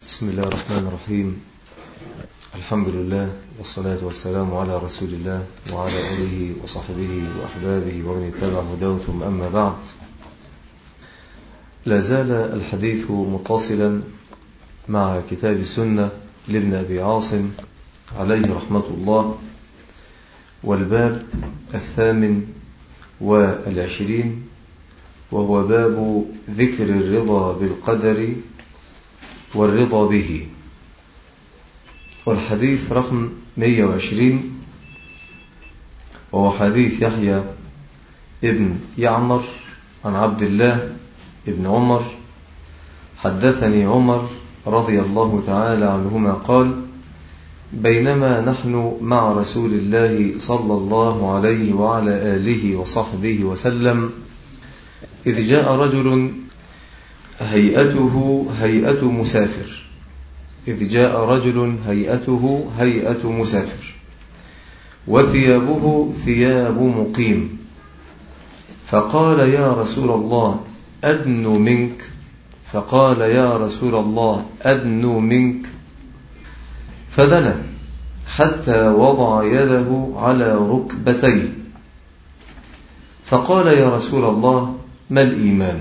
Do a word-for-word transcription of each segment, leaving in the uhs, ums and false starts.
بسم الله الرحمن الرحيم. الحمد لله والصلاة والسلام على رسول الله وعلى آله وصحبه وأحبابه ومن اتبع هداه، ثم أما بعد. لا زال الحديث متصلا مع كتاب السنة لابن أبي عاصم عليه رحمة الله، والباب الثامن والعشرين، وهو باب ذكر الرضا بالقدر والرضا به، والحديث رقم مئة وعشرين، وهو حديث يحيى ابن يعمر عن عبد الله ابن عمر. حدثني عمر رضي الله تعالى عنهما قال: بينما نحن مع رسول الله صلى الله عليه وعلى آله وصحبه وسلم إذ جاء رجل هيئته هيئة مسافر إذ جاء رجل هيئته هيئة مسافر وثيابه ثياب مقيم، فقال: يا رسول الله أدنو منك فقال يا رسول الله أدنو منك فدنا حتى وضع يده على ركبتيه، فقال: يا رسول الله ما الإيمان؟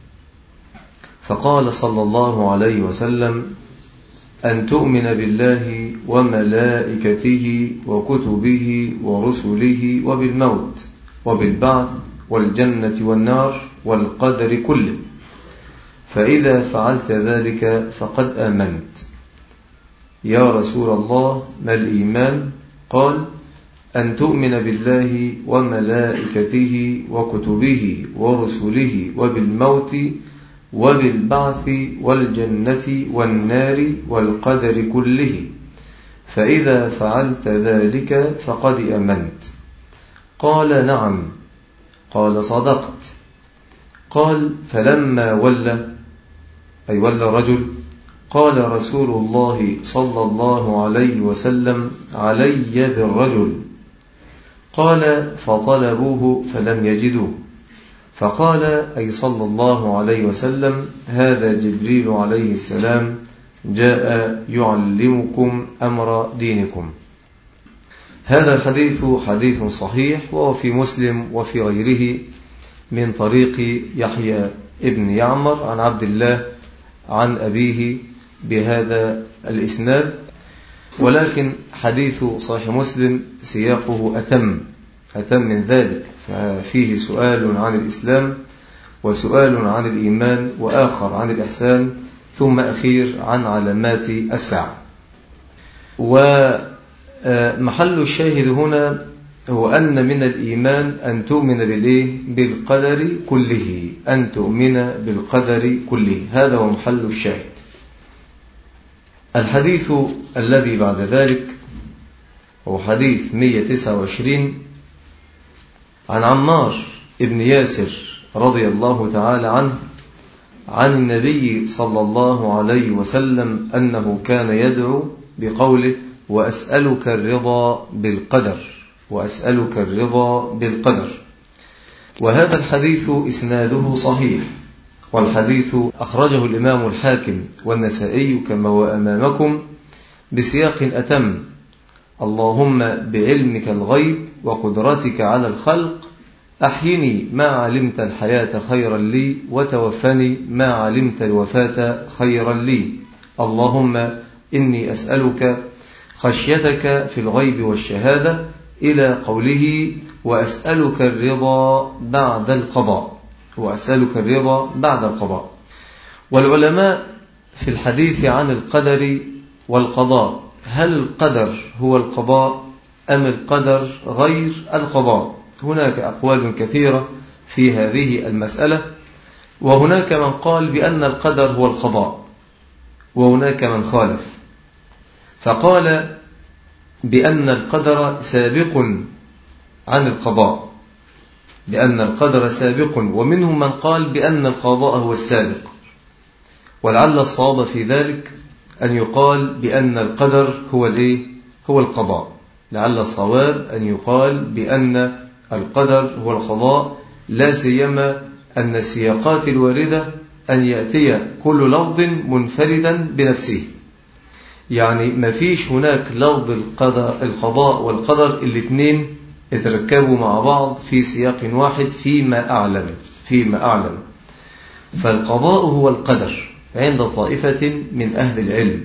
فقال صلى الله عليه وسلم: أن تؤمن بالله وملائكته وكتبه ورسله وبالموت وبالبعث والجنة والنار والقدر كله، فإذا فعلت ذلك فقد آمنت. يا رسول الله ما الإيمان؟ قال: أن تؤمن بالله وملائكته وكتبه ورسله وبالموت وبالبعث والجنة والنار والقدر كله، فإذا فعلت ذلك فقد آمنت. قال: نعم. قال: صدقت. قال: فلما ولى أي ولى الرجل قال رسول الله صلى الله عليه وسلم: علي بالرجل. قال: فطلبوه فلم يجدوه، فقال أي صلى الله عليه وسلم: هذا جبريل عليه السلام جاء يعلمكم أمر دينكم. هذا الحديث حديث صحيح، وهو في مسلم وفي غيره من طريق يحيى ابن يعمر عن عبد الله عن أبيه بهذا الإسناد، ولكن حديث صحيح مسلم سياقه أتم أتم من ذلك، ففيه سؤال عن الإسلام وسؤال عن الإيمان وآخر عن الإحسان ثم أخير عن علامات الساعة. ومحل الشاهد هنا هو أن من الإيمان أن تؤمن بالإيه؟ بالقدر كله، أن تؤمن بالقدر كله، هذا هو محل الشاهد. الحديث الذي بعد ذلك هو حديث مئة وتسعة وعشرين عن عمار ابن ياسر رضي الله تعالى عنه عن النبي صلى الله عليه وسلم أنه كان يدعو بقوله: وأسألك الرضا بالقدر وأسألك الرضا بالقدر. وهذا الحديث إسناده صحيح، والحديث أخرجه الإمام الحاكم والنسائي كما هو أمامكم بسياق أتم: اللهم بعلمك الغيب وقدرتك على الخلق أحيني ما علمت الحياة خيرا لي، وتوفني ما علمت الوفاة خيرا لي. اللهم إني أسألك خشيتك في الغيب والشهادة، إلى قوله: وأسألك الرضا بعد القضاء وأسألك الرضا بعد القضاء. والعلماء في الحديث عن القدر والقضاء: هل القدر هو القضاء أم القدر غير القضاء؟ هناك أقوال كثيرة في هذه المسألة، وهناك من قال بأن القدر هو القضاء، وهناك من خالف فقال بأن القدر سابق عن القضاء بأن القدر سابق ومنهم من قال بأن القضاء هو السابق. ولعل الصواب في ذلك أن يقال بأن القدر هو الإيه؟ هو القضاء. لعل الصواب أن يقال بأن القدر هو القضاء، لا سيما أن السياقات الواردة أن يأتي كل لفظ منفردا بنفسه، يعني ما فيش هناك لفظ القضاء والقدر الاثنين يتركبوا مع بعض في سياق واحد فيما أعلم فيما أعلم فالقضاء هو القدر عند طائفة من أهل العلم.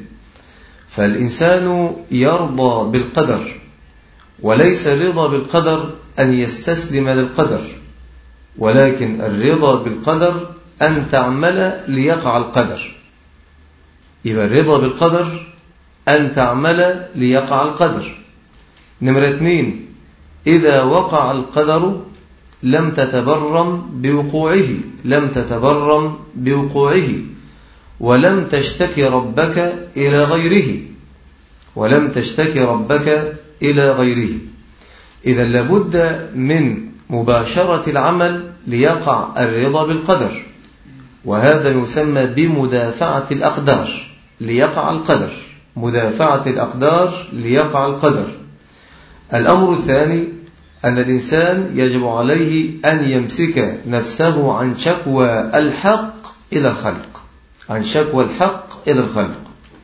فالإنسان يرضى بالقدر، وليس الرضا بالقدر أن يستسلم للقدر، ولكن الرضا بالقدر أن تعمل ليقع القدر. يبقى الرضا بالقدر أن تعمل ليقع القدر. نمرة اثنين، إذا وقع القدر لم تتبرم بوقوعه لم تتبرم بوقوعه ولم تشتكي ربك إلى غيره ولم تشتكي ربك إلى غيره. إذا لابد من مباشرة العمل ليقع الرضا بالقدر، وهذا يسمى بمدافعة الأقدار ليقع القدر مدافعة الأقدار ليقع القدر. الأمر الثاني أن الإنسان يجب عليه أن يمسك نفسه عن شكوى الحق إلى الخلق عن شكوى الحق إلى الخلق.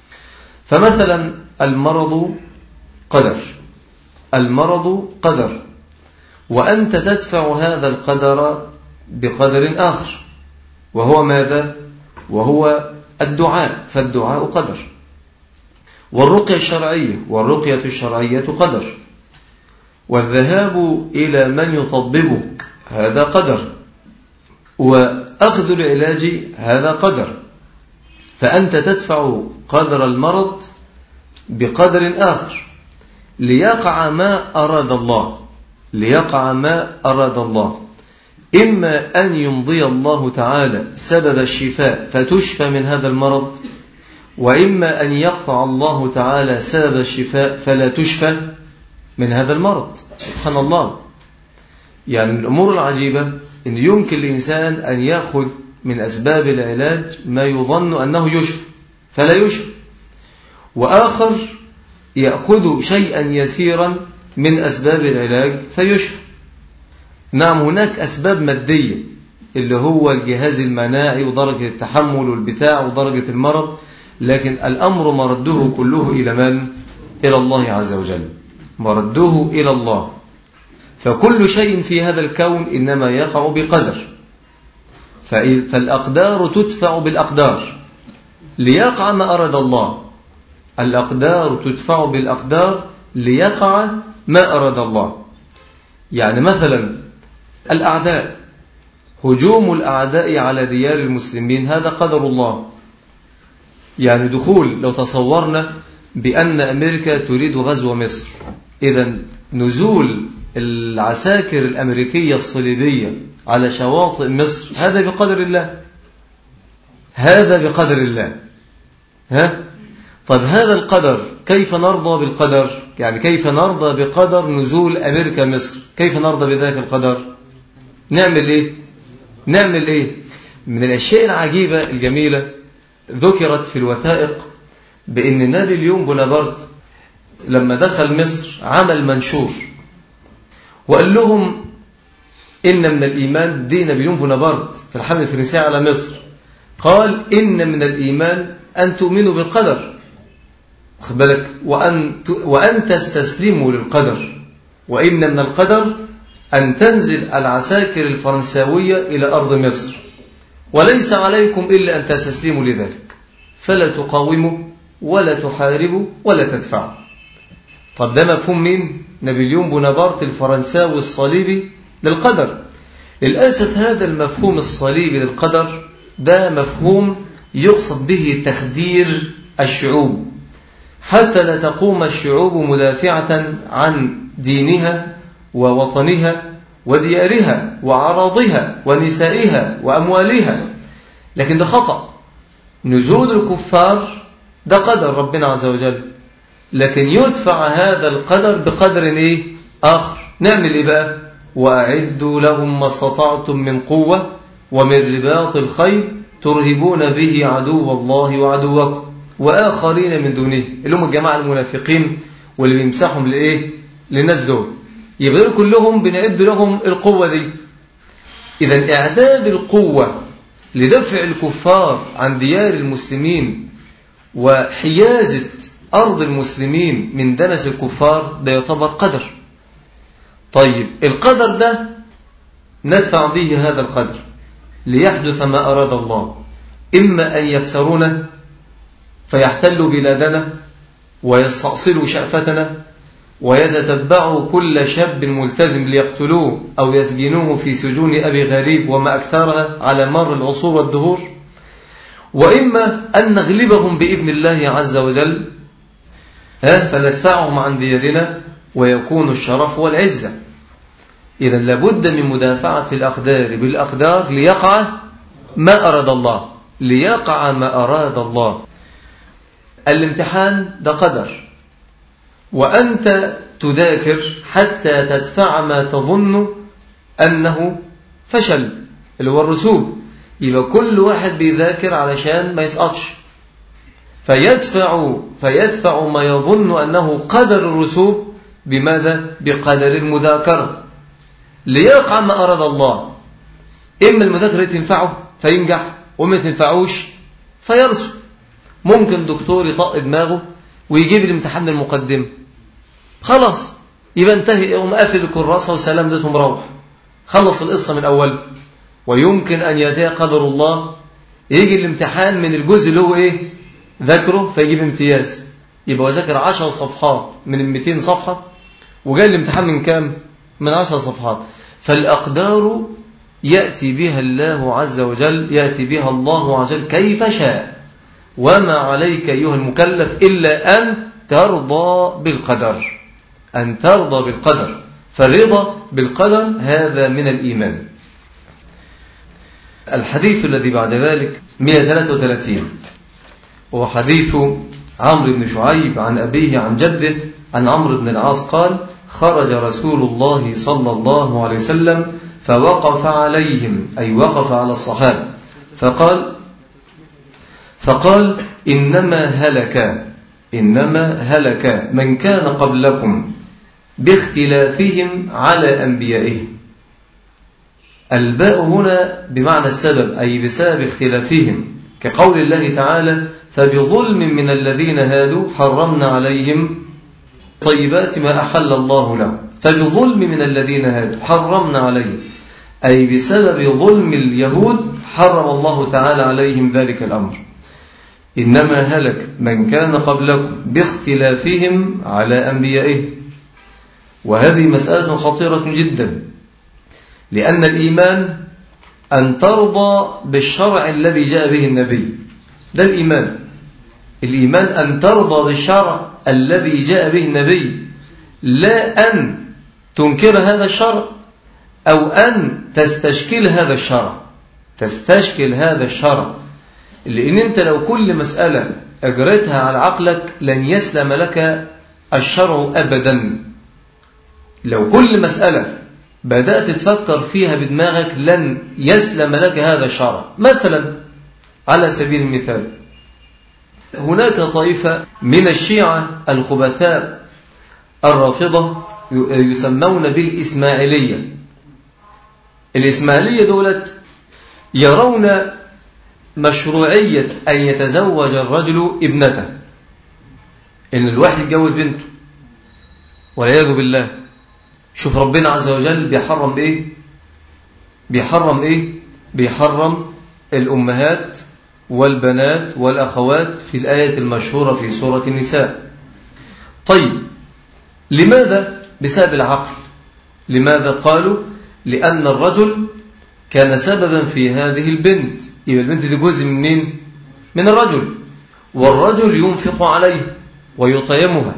فمثلا المرض قدر المرض قدر وأنت تدفع هذا القدر بقدر آخر، وهو ماذا؟ وهو الدعاء، فالدعاء قدر. والرقية الشرعية والرقية الشرعية قدر. والذهاب إلى من يطببك هذا قدر، وأخذ العلاج هذا قدر. فأنت تدفع قدر المرض بقدر آخر ليقع ما أراد الله ليقع ما أراد الله إما أن يمضي الله تعالى سبب الشفاء فتشفى من هذا المرض، وإما أن يقطع الله تعالى سبب الشفاء فلا تشفى من هذا المرض. سبحان الله. يعني من الأمور العجيبة أن يمكن الإنسان أن يأخذ من أسباب العلاج ما يظن أنه يشفى فلا يشفى، وآخر يأخذ شيئا يسيرا من أسباب العلاج فيشفى. نعم، هناك أسباب مادية اللي هو الجهاز المناعي ودرجة التحمل والبتاع ودرجة المرض، لكن الأمر مرده كله إلى من؟ إلى الله عز وجل، مرده إلى الله. فكل شيء في هذا الكون إنما يقع بقدر، فالأقدار تدفع بالأقدار ليقع ما أراد الله. الأقدار تدفع بالأقدار ليقع ما أراد الله. يعني مثلا الأعداء، هجوم الأعداء على ديار المسلمين هذا قدر الله. يعني دخول، لو تصورنا بأن أمريكا تريد غزو مصر، إذن نزول العساكر الأمريكية الصليبية على شواطئ مصر هذا بقدر الله هذا بقدر الله ها؟ طيب هذا القدر كيف نرضى بالقدر؟ يعني كيف نرضى بقدر نزول أمريكا مصر؟ كيف نرضى بذلك القدر؟ نعمل إيه؟ نعمل إيه؟ من الأشياء العجيبة الجميلة ذكرت في الوثائق بأن نابليون بونابرت لما دخل مصر عمل منشور وقال لهم إن من الإيمان، دين نابليون بونابرت في الحملة الفرنسية على مصر، قال إن من الإيمان أن تؤمنوا بالقدر، خد بالك، وأن وأن تستسلموا للقدر، وإن من القدر أن تنزل العساكر الفرنساوية إلى أرض مصر، وليس عليكم إلا أن تستسلموا لذلك، فلا تقاوموا ولا تحاربوا ولا تدفعوا. طب ده مفهوم مين؟ نابليون بونابرت الفرنساوي الصليبي للقدر. للأسف هذا المفهوم الصليبي للقدر ده مفهوم يقصد به تخدير الشعوب حتى لا تقوم الشعوب مدافعة عن دينها ووطنها وديارها وعراضها ونسائها وأموالها. لكن ده خطأ. نزول الكفار ده قدر ربنا عز وجل، لكن يدفع هذا القدر بقدر إيه؟ آخر. نعمل إيه بقى؟ وأعدوا لهم ما استطعتم من قوة ومن رباط الخيل ترهبون به عدو الله وعدوكم وآخرين من دونه، اللي هم الجماعة المنافقين واللي بيمسحهم لإيه؟ للناس دول. يبقى كلهم بنعد لهم القوة دي. إذا إعداد القوة لدفع الكفار عن ديار المسلمين وحيازة أرض المسلمين من دنس الكفار، ده يعتبر قدر. طيب القدر ده ندفع به هذا القدر ليحدث ما أراد الله، إما أن يكسرونا فيحتلوا بلادنا ويستأصلوا شأفتنا ويتتبعوا كل شاب ملتزم ليقتلوه أو يسجنوه في سجون أبي غريب وما أكثرها على مر العصور والدهور، وإما أن نغلبهم بإذن الله عز وجل فندفعهم عن ديارنا ويكون الشرف والعزة. إذا لابد من مدافعة الأقدار بالأقدار ليقع ما أراد الله، ليقع ما أراد الله. الامتحان ده قدر، وأنت تذاكر حتى تدفع ما تظن أنه فشل اللي هو الرسوب. يبقى كل واحد بيذاكر علشان ما يسقطش، فيدفع فيدفع ما يظن أنه قدر الرسوب بماذا؟ بقدر المذاكرة ليقع ما أراد الله. إما المذاكرة تنفعه فينجح، وما تنفعوش فيرسب. ممكن دكتور يطق دماغه ويجيب الامتحان المقدم، خلاص يبقى انتهي، يقوم قافل الكراسة وسلام ده مروح، خلص القصة من أول. ويمكن أن يأتي قدر الله يجي الامتحان من الجزء اللي هو إيه ذاكره فيجيب امتياز، يبقى ذاكر عشر صفحات من المئتين صفحة وجاء الامتحان من كام؟ من عشر صفحات. فالأقدار يأتي بها الله عز وجل، يأتي بها الله عز وجل كيف شاء، وما عليك أيها المكلف إلا أن ترضى بالقدر، أن ترضى بالقدر. فالرضا بالقدر هذا من الإيمان. الحديث الذي بعد ذلك مئة وثلاثة وثلاثين هو حديث عمرو بن شعيب عن أبيه عن جده عن عمرو بن العاص قال: خرج رسول الله صلى الله عليه وسلم فوقف عليهم، أي وقف على الصحابة، فقال فقال إنما هلك إنما هلك من كان قبلكم باختلافهم على أنبيائهم. الباء هنا بمعنى السبب، أي بسبب اختلافهم، كقول الله تعالى: فبظلم من الذين هادوا حرمنا عليهم طيبات ما أحل الله لهم. فبظلم من الذين هادوا حرمنا عليهم، أي بسبب ظلم اليهود حرم الله تعالى عليهم ذلك الأمر. إنما هلك من كان قبلكم باختلافهم على أنبيائهم. وهذه مسألة خطيرة جدا، لأن الإيمان أن ترضى بالشرع الذي جاء به النبي، ده الإيمان. الإيمان أن ترضى بالشرع الذي جاء به النبي، لا أن تنكر هذا الشرع أو أن تستشكل هذا الشرع تستشكل هذا الشرع لأن أنت لو كل مسألة أجريتها على عقلك لن يسلم لك الشرع أبدا. لو كل مسألة بدأت تفكر فيها بدماغك لن يسلم لك هذا الشرع. مثلا على سبيل المثال، هناك طائفة من الشيعة الخبثاء الرافضة يسمون بالإسماعيلية. الإسماعيلية دولت يرون مشروعية أن يتزوج الرجل ابنته، إن الواحد يتجوز بنته، والعياذ بالله. شوف ربنا عز وجل بيحرم إيه؟ بيحرم إيه؟ بيحرم الأمهات والبنات والأخوات في الآية المشهورة في سورة النساء. طيب لماذا؟ بسبب العقل. لماذا قالوا؟ لأن الرجل كان سببا في هذه البنت، يبقى البنت دي جزء من مين؟ من الرجل، والرجل ينفق عليها ويطعمها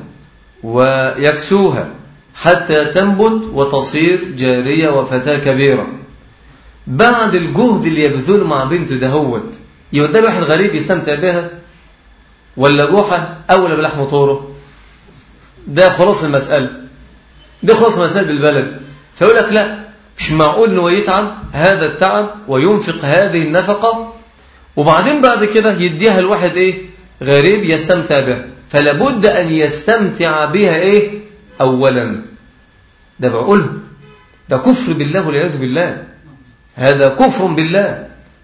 ويكسوها حتى تنبت وتصير جارية وفتاة كبيرة. بعد الجهد اللي يبذل مع بنته دهوت، يبقى ده واحد غريب يستمتع بها ولا جوحة أولى بلحم طوره؟ ده خلاص المسألة، ده خلاص المسألة بالبلد. فيقول لك لا، مش معقول انه يتعب هذا التعب وينفق هذه النفقة وبعدين بعد كده يديها الواحد ايه؟ غريب يستمتع بها. فلابد ان يستمتع بها ايه؟ اولا. ده بقوله ده كفر بالله والعياذ بالله، هذا كفر بالله.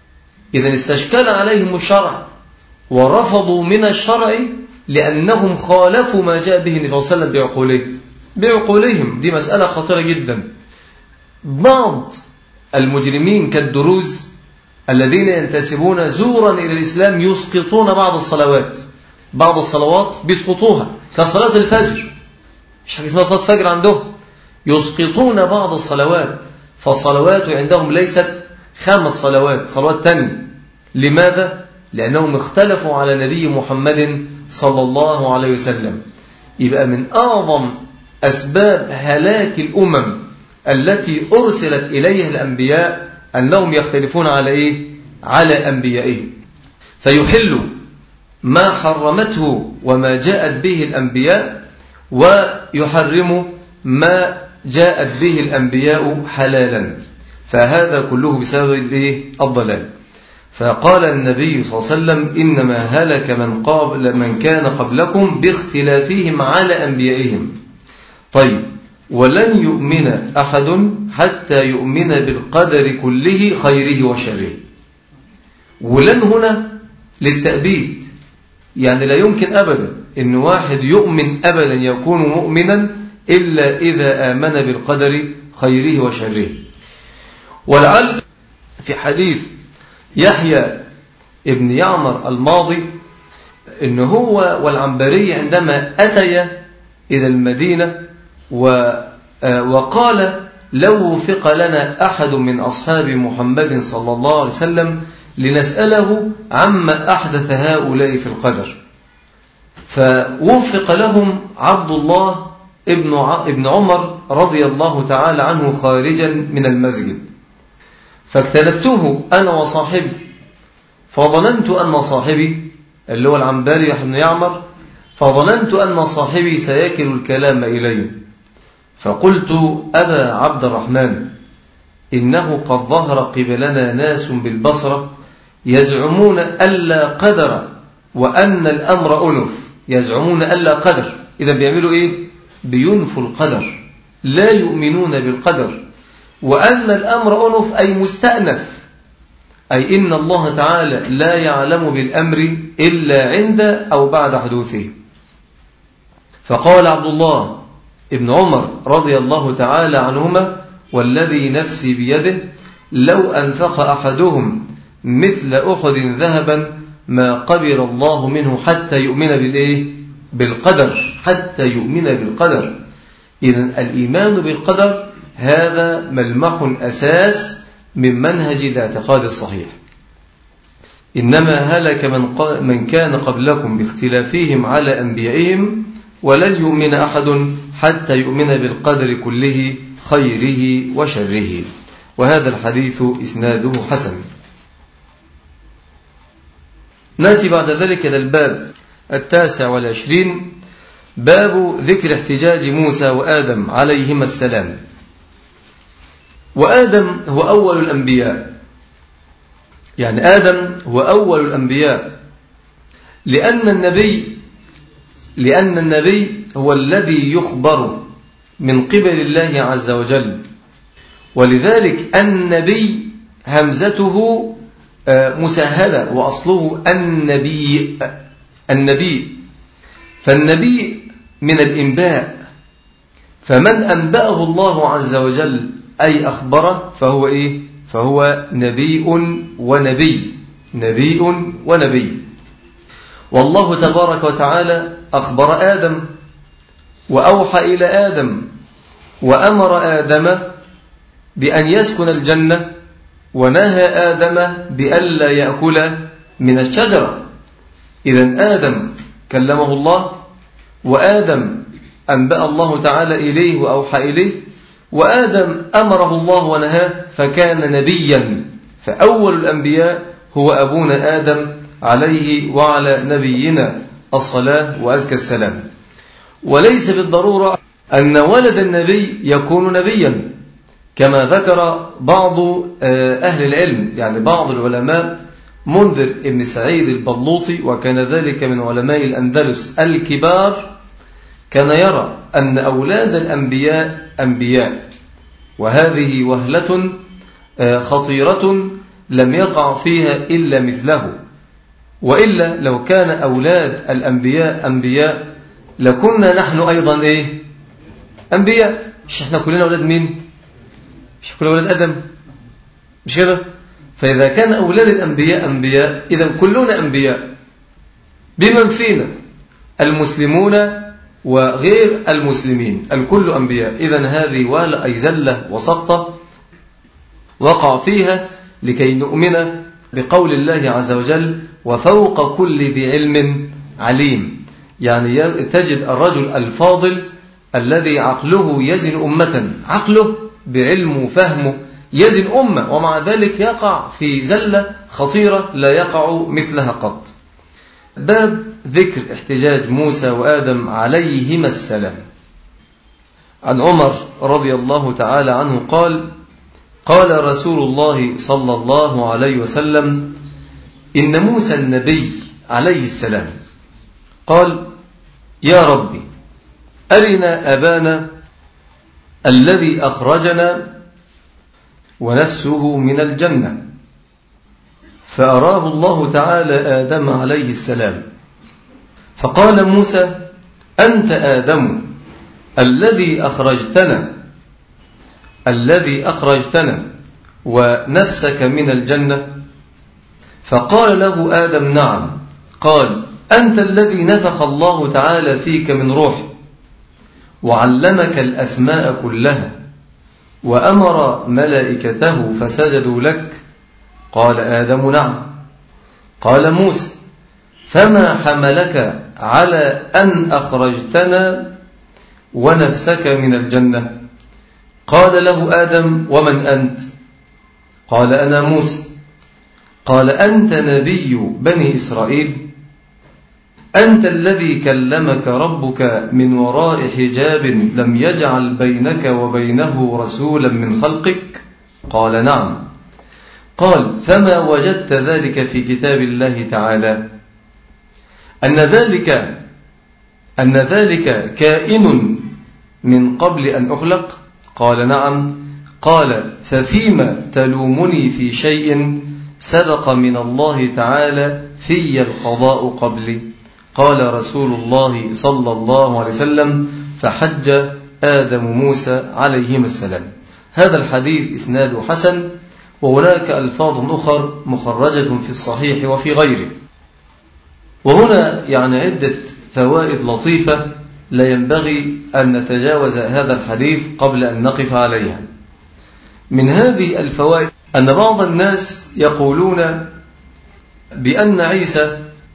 إذن استشكل عليهم الشرع ورفضوا من الشرع لأنهم خالفوا ما جاء به النبي صلى الله عليه وسلم بعقولهم بعقولهم دي مسألة خطيرة جدا. بعض المجرمين كالدروز الذين ينتسبون زورا إلى الإسلام يسقطون بعض الصلوات بعض الصلوات بيسقطوها كصلاة الفجر، مش حاجة اسمها صلاة فجر عندهم، يسقطون بعض الصلوات، فالصلوات عندهم ليست خمس صلوات، صلوات تانية. لماذا؟ لأنهم اختلفوا على نبي محمد صلى الله عليه وسلم. يبقى من أعظم أسباب هلاك الأمم التي أرسلت إليها الأنبياء أنهم يختلفون على إيه؟ على أنبيائهم، فيحلوا ما حرمته وما جاءت به الأنبياء، ويحرموا ما جاءت به الأنبياء حلالا، فهذا كله بسبب الضلال. فقال النبي صلى الله عليه وسلم إنما هلك من, قابل من كان قبلكم باختلافهم على أنبيائهم. طيب، ولن يؤمن أحد حتى يؤمن بالقدر كله خيره وشره. ولن هنا للتأبيد، يعني لا يمكن أبدا إن واحد يؤمن أبدا يكون مؤمنا إلا إذا آمن بالقدر خيره وشره. ولعل في حديث يحيى ابن يعمر الماضي إن هو والعنبري عندما أتيا إلى المدينة وقال لو وفق لنا أحد من أصحاب محمد صلى الله عليه وسلم لنسأله عما أحدث هؤلاء في القدر، فوفق لهم عبد الله ابن عمر رضي الله تعالى عنه خارجا من المسجد، فاكتنفته أنا وصاحبي، فظننت أن صاحبي اللي هو العنبري بن يعمر، فظننت أن صاحبي سيكل الكلام إلي، فقلت أبا عبد الرحمن إنه قد ظهر قبلنا ناس بالبصرة يزعمون ألا قدر وأن الأمر أنف. يزعمون ألا قدر، إذا بيعملوا إيه؟ بينفوا القدر، لا يؤمنون بالقدر. وأن الأمر أنف أي مستأنف، أي إن الله تعالى لا يعلم بالأمر إلا عند أو بعد حدوثه. فقال عبد الله ابن عمر رضي الله تعالى عنهما والذي نفسي بيده لو أنفق أحدهم مثل أحد ذهبا ما قبل الله منه حتى يؤمن بالإيه؟ بالقدر، حتى يؤمن بالقدر. إذن الإيمان بالقدر هذا ملمح أساس من منهج الاعتقاد الصحيح. إنما هلك من, من كان قبلكم باختلافهم على أنبيائهم ولن يؤمن أحد حتى يؤمن بالقدر كله خيره وشره. وهذا الحديث إسناده حسن. نأتي بعد ذلك إلى الباب التاسع والعشرين، باب ذكر احتجاج موسى وآدم عليهما السلام. وآدم هو أول الأنبياء، يعني آدم هو أول الأنبياء، لأن النبي لأن النبي هو الذي يخبر من قبل الله عز وجل، ولذلك النبي همزته مسهلة وأصله النبي النبي فالنبي من الإنباء، فمن أنبأه الله عز وجل أي أخبره فهو إيه؟ فهو نبي ونبي نبي ونبي. والله تبارك وتعالى أخبر آدم وأوحى إلى آدم وأمر آدم بأن يسكن الجنة، ونهى آدم بألا يأكل من الشجرة. إذن آدم كلمه الله، وآدم أنبأ الله تعالى إليه وأوحى إليه، وآدم أمره الله ونهاه فكان نبيا. فأول الأنبياء هو أبونا آدم عليه وعلى نبينا الصلاة وأزكى السلام. وليس بالضرورة أن ولد النبي يكون نبيا، كما ذكر بعض أهل العلم، يعني بعض العلماء منذر ابن سعيد البلوطي، وكان ذلك من علماء الأندلس الكبار، كان يرى أن أولاد الأنبياء أنبياء، وهذه وهلة خطيرة لم يقع فيها إلا مثله، وإلا لو كان أولاد الأنبياء أنبياء لكنا نحن أيضا إيه؟ أنبياء. مش إحنا كلنا أولاد مين؟ مش كلنا أولاد آدم؟ مش كده؟ فإذا كان أولاد الأنبياء أنبياء إذا كلنا أنبياء بمن فينا المسلمون وغير المسلمين، الكل أنبياء. إذن هذه وهلة أي زلة وسقطة وقع فيها لكي نؤمن بقول الله عز وجل وفوق كل ذي علم عليم. يعني تجد الرجل الفاضل الذي عقله يزن أمة، عقله بعلمه وفهمه يزن أمة، ومع ذلك يقع في زلة خطيرة لا يقع مثلها قط. باب ذكر احتجاج موسى وآدم عليهما السلام. عن عمر رضي الله تعالى عنه قال: قال رسول الله صلى الله عليه وسلم: إن موسى النبي عليه السلام قال: يا ربي أرنا أبانا الذي أخرجنا ونفسه من الجنة، فأراه الله تعالى آدم عليه السلام، فقال موسى: أنت آدم الذي أخرجتنا الذي أخرجتنا ونفسك من الجنة؟ فقال له آدم: نعم. قال: أنت الذي نفخ الله تعالى فيك من روح وعلمك الأسماء كلها وأمر ملائكته فسجدوا لك؟ قال آدم: نعم. قال موسى: فما حملك على أن أخرجتنا ونفسك من الجنة؟ قال له آدم: ومن أنت؟ قال: أنا موسى. قال: أنت نبي بني إسرائيل؟ أنت الذي كلمك ربك من وراء حجاب لم يجعل بينك وبينه رسولا من خلقك؟ قال: نعم. قال: فما وجدت ذلك في كتاب الله تعالى أن ذلك أن ذلك كائن من قبل أن أخلق؟ قال: نعم. قال: ففيما تلومني في شيء سبق من الله تعالى في القضاء قبلي؟ قال رسول الله صلى الله عليه وسلم: فحج آدم موسى عليهما السلام. هذا الحديث إسناده حسن، وهناك ألفاظ أخر مخرجة في الصحيح وفي غيره. وهنا يعني عدة فوائد لطيفة لا ينبغي أن نتجاوز هذا الحديث قبل أن نقف عليها. من هذه الفوائد أن بعض الناس يقولون بأن عيسى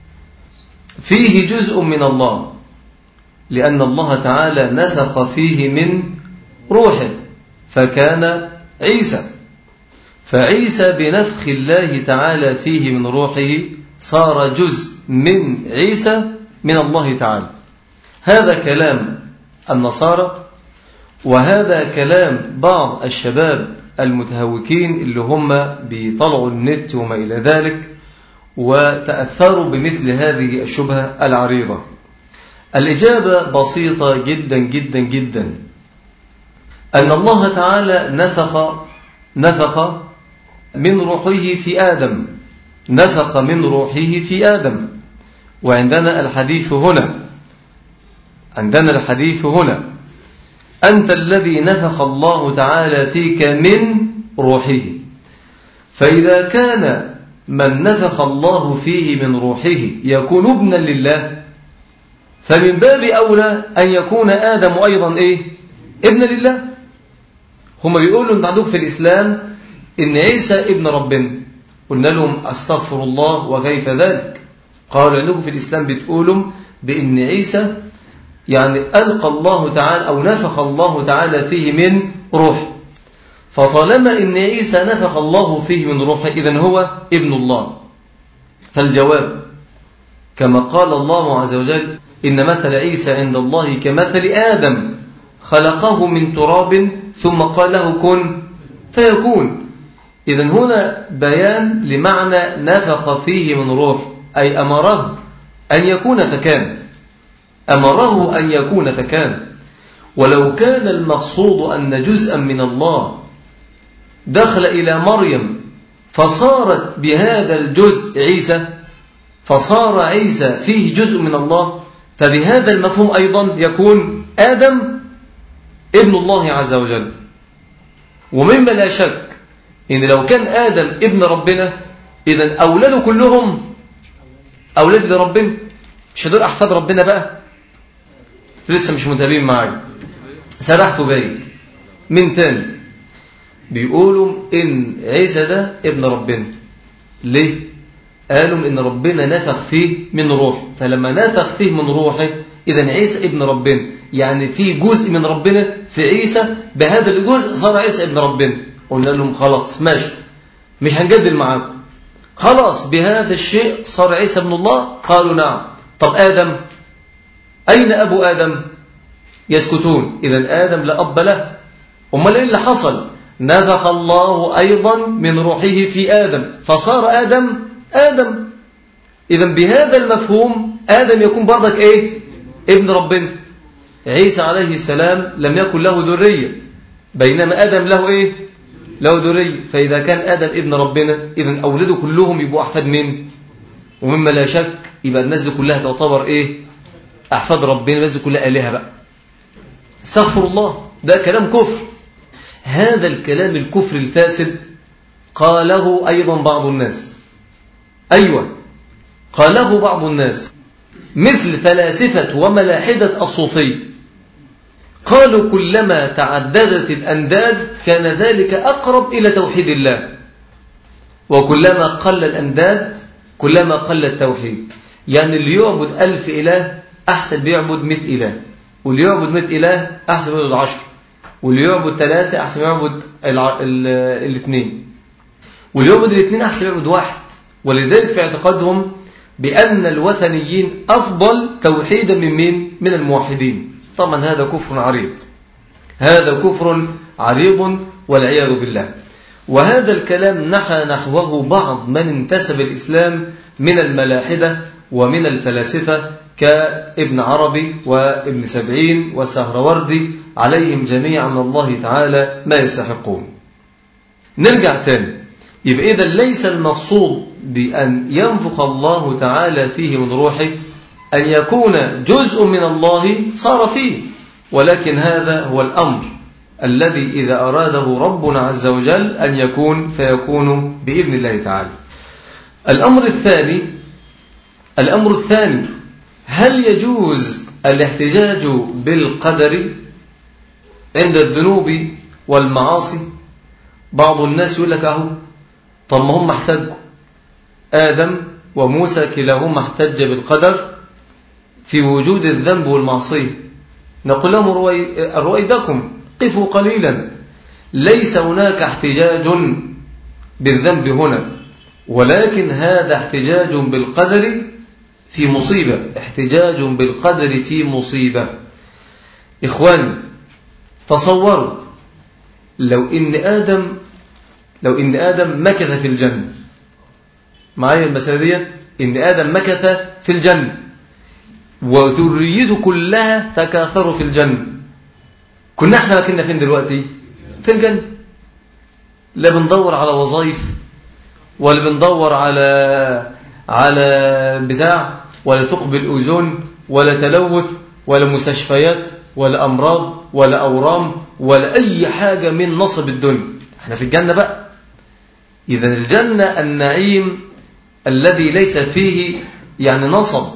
فيه جزء من الله، لأن الله تعالى نفخ فيه من روحه فكان عيسى، فعيسى بنفخ الله تعالى فيه من روحه صار جزء من عيسى من الله تعالى. هذا كلام النصارى، وهذا كلام بعض الشباب المتهوكين اللي هم بيطلعوا النت وما إلى ذلك وتأثروا بمثل هذه الشبهة العريضة. الإجابة بسيطة جدا جدا جدا، أن الله تعالى نفخ نفخ من روحه في آدم نفخ من روحه في آدم. وعندنا الحديث هنا عندنا الحديث هنا أنت الذي نفخ الله تعالى فيك من روحه. فإذا كان من نفخ الله فيه من روحه يكون ابنا لله، فمن باب أولى أن يكون آدم أيضا إيه؟ ابنا لله. هم بيقولوا أن عندك في الإسلام إن عيسى ابن ربنا، قلنا لهم أستغفر الله وكيف ذلك؟ قالوا عندكم في الإسلام بتقولوا بإن عيسى يعني ألقى الله تعالى أو نفخ الله تعالى فيه من روح، فطالما إن عيسى نفخ الله فيه من روحه إذن هو ابن الله. فالجواب كما قال الله عز وجل: إن مثل عيسى عند الله كمثل آدم خلقه من تراب ثم قال له كن فيكون. إذن هنا بيان لمعنى نفخ فيه من روح، أي أمره أن يكون فكان أمره أن يكون فكان. ولو كان المقصود أن جزءا من الله دخل إلى مريم فصارت بهذا الجزء عيسى، فصار عيسى فيه جزء من الله، فبهذا المفهوم أيضا يكون آدم ابن الله عز وجل. ومما لا شك إن لو كان آدم ابن ربنا إذن أولاده كلهم أولاد لربنا، مش هدول أحفاد ربنا بقى. لسه مش متابعين معايا، سرحتوا بعيد. من تاني بيقولوا إن عيسى ده ابن ربنا. ليه؟ قالوا إن ربنا نفخ فيه من روحه، فلما نفخ فيه من روحه إذن عيسى ابن ربنا، يعني في جزء من ربنا في عيسى، بهذا الجزء صار عيسى ابن ربنا. قلنا لهم خلاص ماشي، مش هنجدل معاكم، خلاص بهذا الشيء صار عيسى ابن الله. قالوا نعم. طب آدم أين أبو آدم؟ يسكتون. إذن آدم لا أب له. أمال إيه اللي حصل؟ نفخ الله أيضا من روحه في آدم فصار آدم آدم. إذن بهذا المفهوم آدم يكون برضك إيه؟ ابن ربنا. عيسى عليه السلام لم يكن له ذرية، بينما آدم له إيه؟ له ذرية. فإذا كان آدم ابن ربنا إذن أولاده كلهم يبقوا أحفاد مين؟ ومما لا شك يبقى الناس دي كلها تعتبر إيه؟ أحفاد ربنا. الناس دي كلها آلهة بقى. استغفر الله، ده كلام كفر. هذا الكلام الكفر الفاسد قاله أيضا بعض الناس. أيوة، قاله بعض الناس مثل فلاسفة وملاحدة الصوفية. قالوا كلما تعددت الأنداد كان ذلك أقرب إلى توحيد الله، وكلما قل الأنداد كلما قل التوحيد. يعني اللي يعبد ألف إله أحسن بيعبد مئة إله، واللي يعبد مئة إله أحسن بيعبد عشر، واللي يعبد ثلاثة أحسن يعبد الاثنين، واللي يعبد الاثنين أحسن يعبد واحد. ولذلك في اعتقادهم بأن الوثنيين أفضل توحيدا من مين؟ من الموحدين. طبعا هذا كفر عريض، هذا كفر عريض والعياذ بالله. وهذا الكلام نحى نحوه بعض من انتسب الإسلام من الملاحدة ومن الفلاسفة كابن عربي وابن سبعين والسهروردي، عليهم جميعا من الله تعالى ما يستحقون. نرجع تاني، يبقى إذا ليس المقصود بأن ينفخ الله تعالى فيه من روحه أن يكون جزء من الله صار فيه، ولكن هذا هو الأمر الذي إذا أراده ربنا عز وجل أن يكون فيكون بإذن الله تعالى. الأمر الثاني الأمر الثاني هل يجوز الاحتجاج بالقدر عند الذنوب والمعاصي؟ بعض الناس يقول لك أهو، طب ما هم احتجوا، آدم وموسى كلاهما احتج بالقدر في وجود الذنب والمعصية. نقول لهم رويدكم قفوا قليلا، ليس هناك احتجاج بالذنب هنا، ولكن هذا احتجاج بالقدر في مصيبة، احتجاج بالقدر في مصيبة. إخواني تصوروا لو إن آدم لو إن آدم مكث في الجنة، معايا المسألة ديت، إن آدم مكث في الجنة وذريته كلها تكاثروا في الجنة، كنا احنا كنا فين دلوقتي؟ في الجنة. لا بندور على وظائف، ولا بندور على على بتاع، ولا ثقب الأوزون، ولا تلوث، ولا مستشفيات، ولا أمراض، ولا أورام، ولا أي حاجة من نصب الدنيا. احنا في الجنة بقى. إذن الجنة النعيم الذي ليس فيه يعني نصب،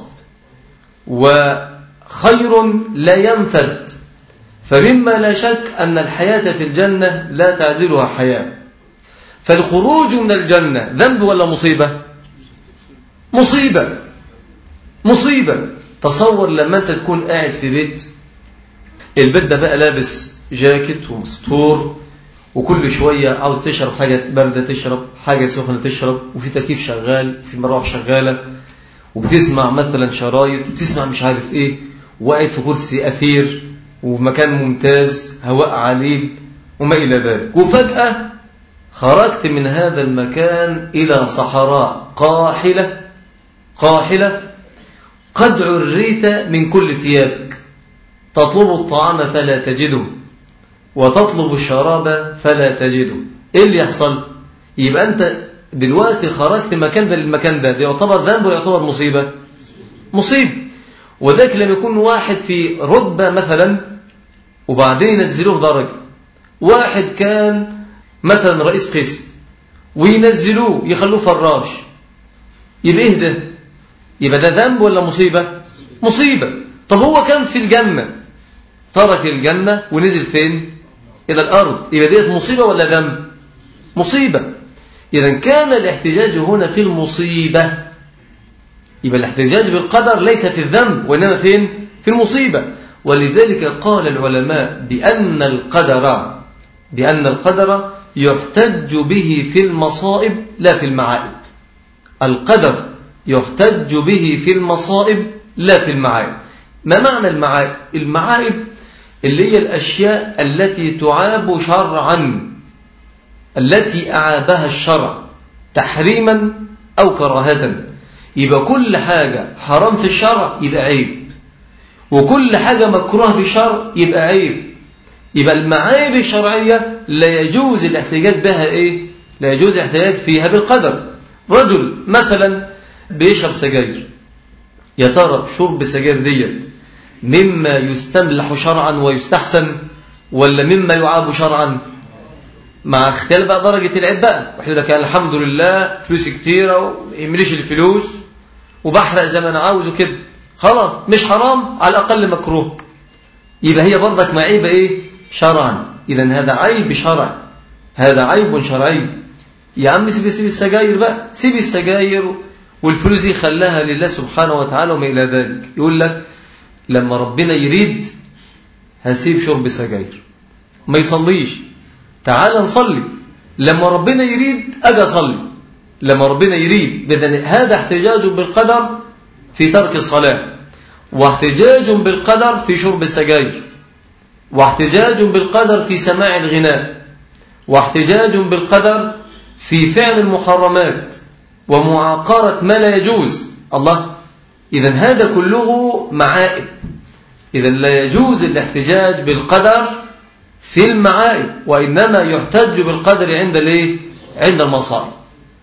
وخير لا ينفد. فمما لا شك أن الحياة في الجنة لا تعدلها حياة. فالخروج من الجنة ذنب ولا مصيبة؟ مصيبة مصيبة. تصور لما أنت تكون قاعد في بيت، البيت ده بقى لابس جاكيت ومستور، وكل شوية عاوز تشرب حاجة باردة تشرب، حاجة سخنة تشرب، وفي تكييف شغال، وفي مروحة شغالة، وبتسمع مثلا شرايط، وتسمع مش عارف ايه، وقاعد في كرسي أثير ومكان ممتاز، هواء عليل وما إلى ذلك. وفجأة خرجت من هذا المكان إلى صحراء قاحلة قاحلة قد عريت من كل ثيابك، تطلب الطعام فلا تجده، وتطلب الشراب فلا تجده. إيه اللي يحصل؟ يبقى أنت دلوقتي خرجت المكان ده للمكان ده، ده يعتبر ذنب ويعتبر مصيبة؟ مصيبة. وذلك لما يكون واحد في رتبة مثلا وبعدين ينزلوه درجة، واحد كان مثلا رئيس قسم وينزلوه يخلوه فراش، يبقى ايه ده؟ يبقى ده ذنب ولا مصيبة؟ مصيبة. طب هو كان في الجنة، ترك الجنة ونزل فين؟ إلى الأرض، يبقى ديت مصيبة ولا ذنب؟ مصيبة. إذا كان الاحتجاج هنا في المصيبة، يبقى الاحتجاج بالقدر ليس في الذنب وإنما فين؟ في المصيبة. ولذلك قال العلماء بأن القدر بأن القدر يحتج به في المصائب لا في المعائب. القدر يحتج به في المصائب لا في المعائب. ما معنى المعائب؟ المعائب اللي هي الأشياء التي تعاب شرعا، التي أعابها الشرع تحريما أو كراهة. يبقى كل حاجة حرام في الشرع يبقى عيب، وكل حاجة مكروه في الشرع يبقى عيب. يبقى المعايب الشرعية لا يجوز الاحتجاج بها إيه؟ لا يجوز الاحتجاج فيها بالقدر. رجل مثلا بيشرب سجاير، يا ترى شرب السجاير ديت مما يستملح شرعا ويستحسن ولا مما يعاب شرعا؟ مع اختلاف بقى درجة العيب بقى. واحد يقول لك الحمد لله فلوس كتيرة ويمليش الفلوس وبحرق زي ما انا عاوز وكده، خلاص مش حرام، على الأقل مكروه. يبقى هي برضك معيبة إيه؟ شرعا. إذن هذا عيب شرع، هذا عيب شرعي. يا عم سيب سيب السجاير بقى، سيب السجاير والفلوس دي خلاها لله سبحانه وتعالى وما إلى ذلك. يقول لك لما ربنا يريد هسيب شرب السجاير، ما يصليش، تعال نصلي. لما ربنا يريد أجي أصلي، لما ربنا يريد. بدن هذا احتجاج بالقدر في ترك الصلاة، واحتجاج بالقدر في شرب السجاير، واحتجاج بالقدر في سماع الغناء، واحتجاج بالقدر في فعل المحرمات ومعاقرة ما لا يجوز. الله، إذن هذا كله معائب. إذن لا يجوز الاحتجاج بالقدر في المعائب، وإنما يحتج بالقدر عند الايه؟ عند المصائب.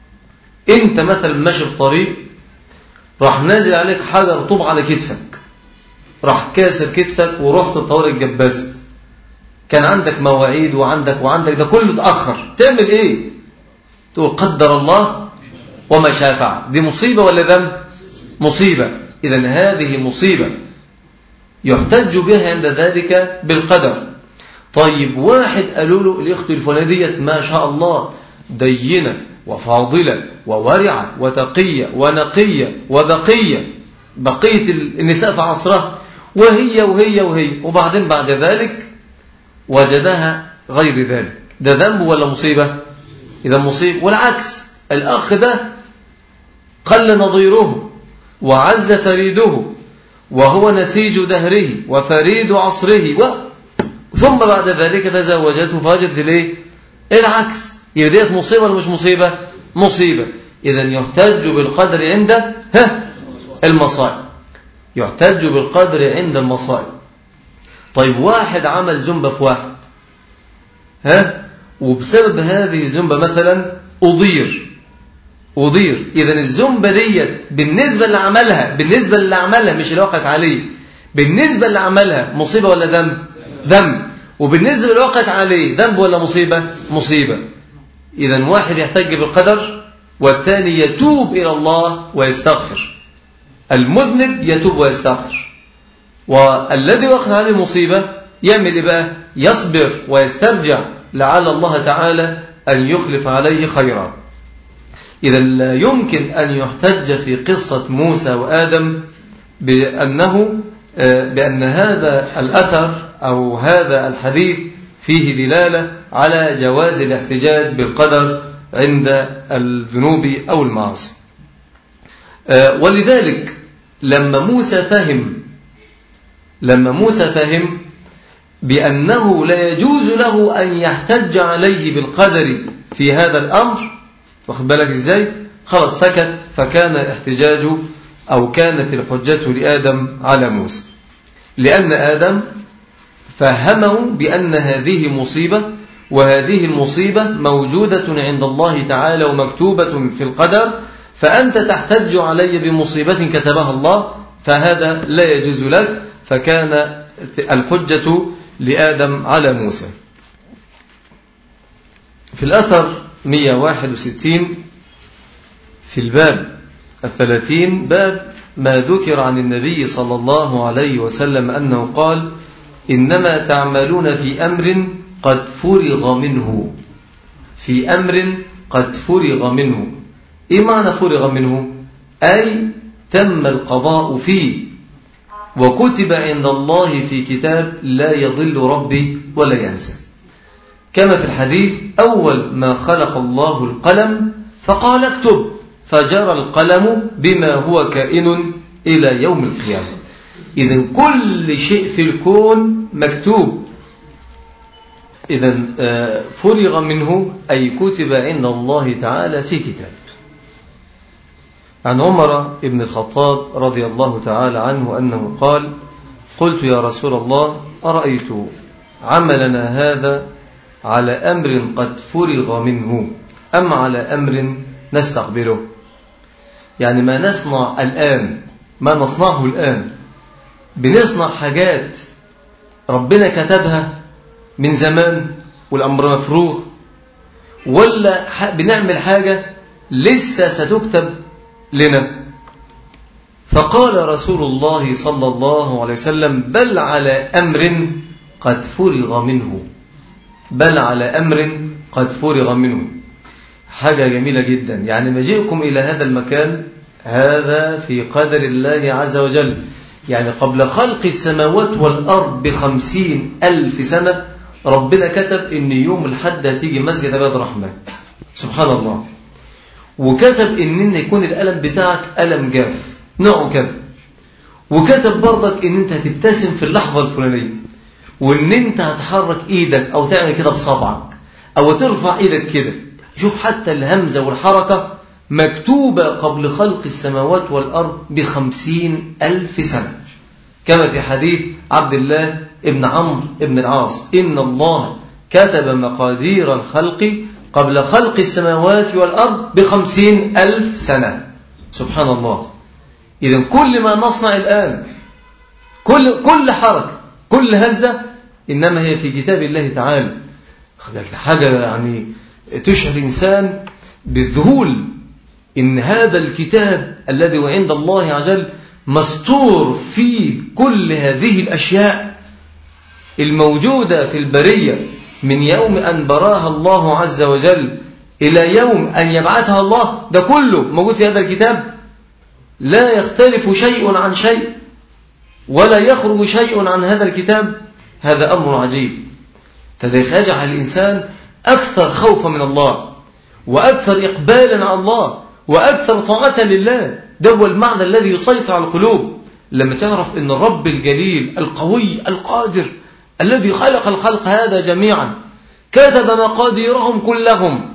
أنت مثلا ماشي في طريق، راح نازل عليك حجر طوب على كتفك، راح كاسر كتفك ورحت الطوارئ اتجبست، كان عندك مواعيد وعندك وعندك ده كله اتأخر، تعمل ايه؟ تقول قدر الله وما شاء فعل. دي مصيبة ولا ذنب؟ مصيبة. إذن هذه مصيبة يحتج بها عند ذلك بالقدر. طيب واحد قالوا له الأخت الفلانية ما شاء الله دينة وفاضلة وورعة وتقية ونقية وبقية، بقية النساء في عصرها، وهي وهي وهي، وبعدين بعد ذلك وجدها غير ذلك، ده ذنب ولا مصيبة؟ إذا مصيبة. والعكس، الأخ ده قل نظيره وعز فريده وهو نسيج دهره وفريد عصره و... ثم بعد ذلك تزوجته فوجدت ليه؟ العكس. يبقى ديت مصيبة ولا مش مصيبة؟ مصيبة. إذن يحتج بالقدر عند ها المصائب، يحتج بالقدر عند المصائب. طيب واحد عمل ذنب في واحد، ها، وبسبب هذه الذنبة مثلا أضير أضير إذن الذنبة ديت بالنسبة اللي عملها، بالنسبة اللي عملها مش اللي وقعت عليه، بالنسبة اللي عملها مصيبة ولا ذنب؟ ذنب. وبالنسبة اللي وقعت عليه ذنب ولا مصيبة؟ مصيبة. إذن واحد يحتج بالقدر والثاني يتوب إلى الله ويستغفر. المذنب يتوب ويستغفر، والذي وقع عليه مصيبة يعمل إيه بقى؟ يصبر ويسترجع لعل الله تعالى أن يخلف عليه خيرا. إذا لا يمكن أن يحتج في قصة موسى وآدم بأنه بأن هذا الأثر أو هذا الحديث فيه دلالة على جواز الاحتجاج بالقدر عند الذنوب أو المعاصي. ولذلك لما موسى فهم لما موسى فهم بأنه لا يجوز له أن يحتج عليه بالقدر في هذا الأمر، واخد بالك إزاي؟ خلاص سكت، فكان احتجاجه أو كانت الحجة لآدم على موسى، لأن آدم فهمه بأن هذه مصيبة وهذه المصيبة موجودة عند الله تعالى ومكتوبة في القدر، فأنت تحتج علي بمصيبة كتبها الله، فهذا لا يجوز لك. فكان الحجة لآدم على موسى. في الأثر مئة وواحد وستين في الباب الثلاثين، باب ما ذكر عن النبي صلى الله عليه وسلم أنه قال: إنما تعملون في أمر قد فرغ منه. في أمر قد فرغ منه. إيه معنى فرغ منه؟ أي تم القضاء فيه وكتب عند الله في كتاب لا يضل ربي ولا ينسى. كما في الحديث: أول ما خلق الله القلم فقال اكتب، فجرى القلم بما هو كائن إلى يوم القيامة. إذن كل شيء في الكون مكتوب. إذن فرغ منه أي كتب عند الله تعالى في كتاب. عن عمر بن الخطاب رضي الله تعالى عنه أنه قال: قلت يا رسول الله أرأيت عملنا هذا على أمر قد فرغ منه أم على أمر نستقبله؟ يعني ما نصنع الآن، ما نصنعه الآن، بنصنع حاجات ربنا كتبها من زمان والأمر مفروغ، ولا بنعمل حاجة لسه ستكتب لنا؟ فقال رسول الله صلى الله عليه وسلم: بل على أمر قد فرغ منه. بل على أمر قد فرغ منه. حاجة جميلة جدا. يعني مجيئكم إلى هذا المكان هذا في قدر الله عز وجل. يعني قبل خلق السماوات والأرض بخمسين ألف سنة ربنا كتب إن يوم الحد هتيجي مسجد عباد الرحمن. سبحان الله. وكتب إن يكون الألم بتاعك ألم جاف نوعه كده، وكتب برضك إن أنت هتبتسم في اللحظة الفلانية، وإن أنت هتحرك إيدك أو تعمل كده بصبعك أو ترفع إيدك كده. شوف حتى الهمزة والحركة مكتوبة قبل خلق السماوات والأرض بخمسين ألف سنة. كما في حديث عبد الله ابن عمرو ابن العاص: إن الله كتب مقادير الخلق قبل خلق السماوات والأرض بخمسين ألف سنة. سبحان الله. إذن كل ما نصنع الآن، كل, كل حركة، كل هزة، إنما هي في كتاب الله تعالى. حاجة يعني تشعر الإنسان بالذهول إن هذا الكتاب الذي عند الله عز وجل مستور فيه كل هذه الأشياء الموجودة في البرية من يوم أن براها الله عز وجل إلى يوم أن يبعثها الله. ده كله موجود في هذا الكتاب، لا يختلف شيء عن شيء ولا يخرج شيء عن هذا الكتاب. هذا أمر عجيب. فيجعل الإنسان أكثر خوفا من الله وأكثر إقبالا على الله وأكثر طاعة لله. ده هو المعنى الذي يسيطر على القلوب. لما تعرف أن الرب الجليل القوي القادر الذي خلق الخلق هذا جميعا كتب مقاديرهم كلهم،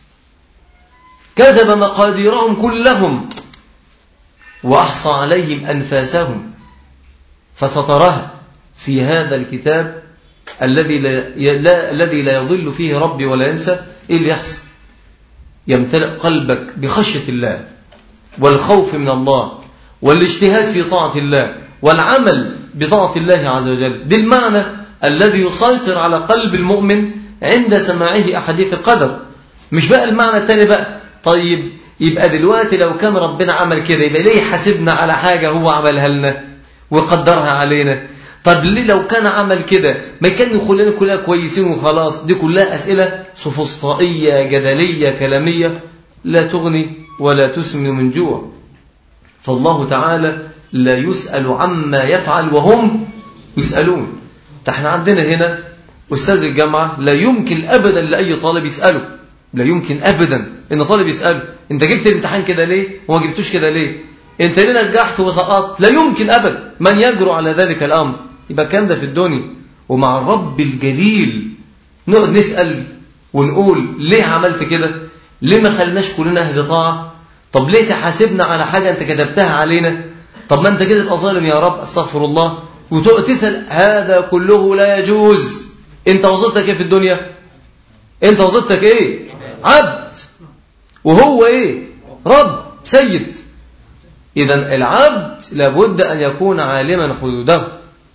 كتب مقاديرهم كلهم وأحصى عليهم أنفاسهم، فسطرها في هذا الكتاب الذي لا, لا, الذي لا يضل فيه ربي ولا ينسى. إيه اللي يحصل؟ يمتلئ قلبك بخشية الله والخوف من الله والاجتهاد في طاعة الله والعمل بطاعة الله عز وجل. دي المعنى الذي يسيطر على قلب المؤمن عند سماعه أحاديث القدر. مش بقى المعنى التاني بقى. طيب يبقى دلوقتي لو كان ربنا عمل كده يبقى ليه حاسبنا على حاجة هو عملها لنا وقدرها علينا؟ طب ليه لو كان عمل كده ما كان يخلينا كلها كويسين وخلاص؟ دي كلها أسئلة سفسطائية جدلية كلامية لا تغني ولا تسمن من جوع. فالله تعالى لا يسأل عما يفعل وهم يسألون. احنا عندنا هنا أستاذ الجامعة لا يمكن أبدا لأي طالب يسأله، لا يمكن أبدا إن طالب يسأله أنت جبت الامتحان كده ليه وما جبتوش كده ليه، أنت ليه نجحت وسقطت؟ لا يمكن أبدا من يجرؤ على ذلك الأمر. يبقى كان ده في الدنيا. ومع الرب الجليل نقعد نسأل ونقول ليه عملت كده؟ ليه ما خلناش كلنا أهل طاعة؟ طب ليه تحاسبنا على حاجة أنت كتبتها علينا؟ طب ما أنت كده تبقى ظالم يا رب، استغفر الله. وتسأل. هذا كله لا يجوز. أنت وظيفتك إيه في الدنيا؟ أنت وظيفتك إيه؟ عبد، وهو إيه؟ رب سيد. إذن العبد لابد أن يكون عالما حدوده.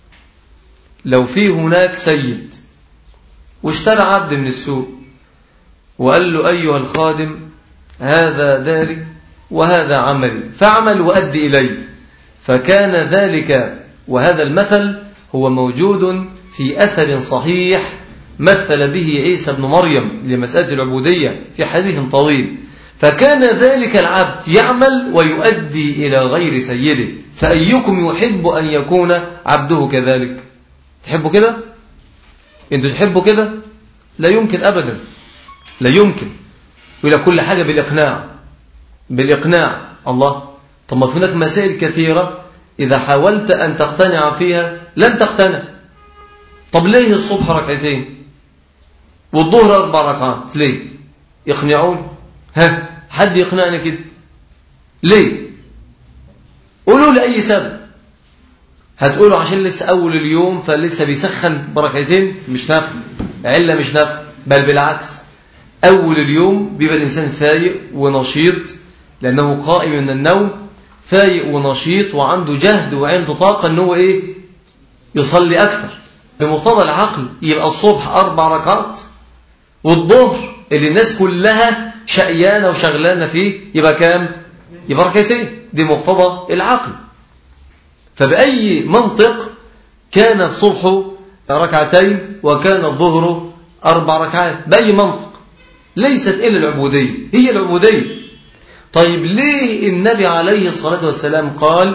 لو في هناك سيد واشترى عبد من السوق وقال له أيها الخادم هذا داري وهذا عملي فاعمل وأدي إلي، فكان ذلك وهذا المثل هو موجود في أثر صحيح مثل به عيسى بن مريم لمسألة العبودية في حديث طويل. فكان ذلك العبد يعمل ويؤدي إلى غير سيده. فأيكم يحب أن يكون عبده كذلك؟ تحبوا كده؟ أنتوا تحبوا كده؟ لا يمكن أبدا، لا يمكن. وإلى كل حاجة بالإقناع، بالإقناع. الله، طب ما هناك مسائل كثيرة إذا حاولت أن تقتنع فيها لن تقتنع. طب ليه الصبح ركعتين والظهر أربع ركعات؟ ليه؟ يقنعون؟ ها، حد يقنعني كده؟ ليه؟ قولوا لي أي سبب. هتقولوا عشان لسه أول اليوم فلسه بيسخن بركعتين، مش نافع. علة مش نافع، بل بالعكس، أول اليوم بيبقى الإنسان فايق ونشيط لأنه قائم من النوم، فايق ونشيط وعنده جهد وعنده طاقة أنه إيه؟ يصلي أكثر. بمقتضى العقل يبقى الصبح أربع ركعات، والظهر اللي الناس كلها شقيانة وشغلانة فيه يبقى كام؟ يبقى ركعتين. دي مقتضى العقل. فبأي منطق كان الصبح ركعتين وكان الظهر أربع ركعات؟ بأي منطق؟ ليست إلا العبودية، هي العبودية. طيب ليه النبي عليه الصلاة والسلام قال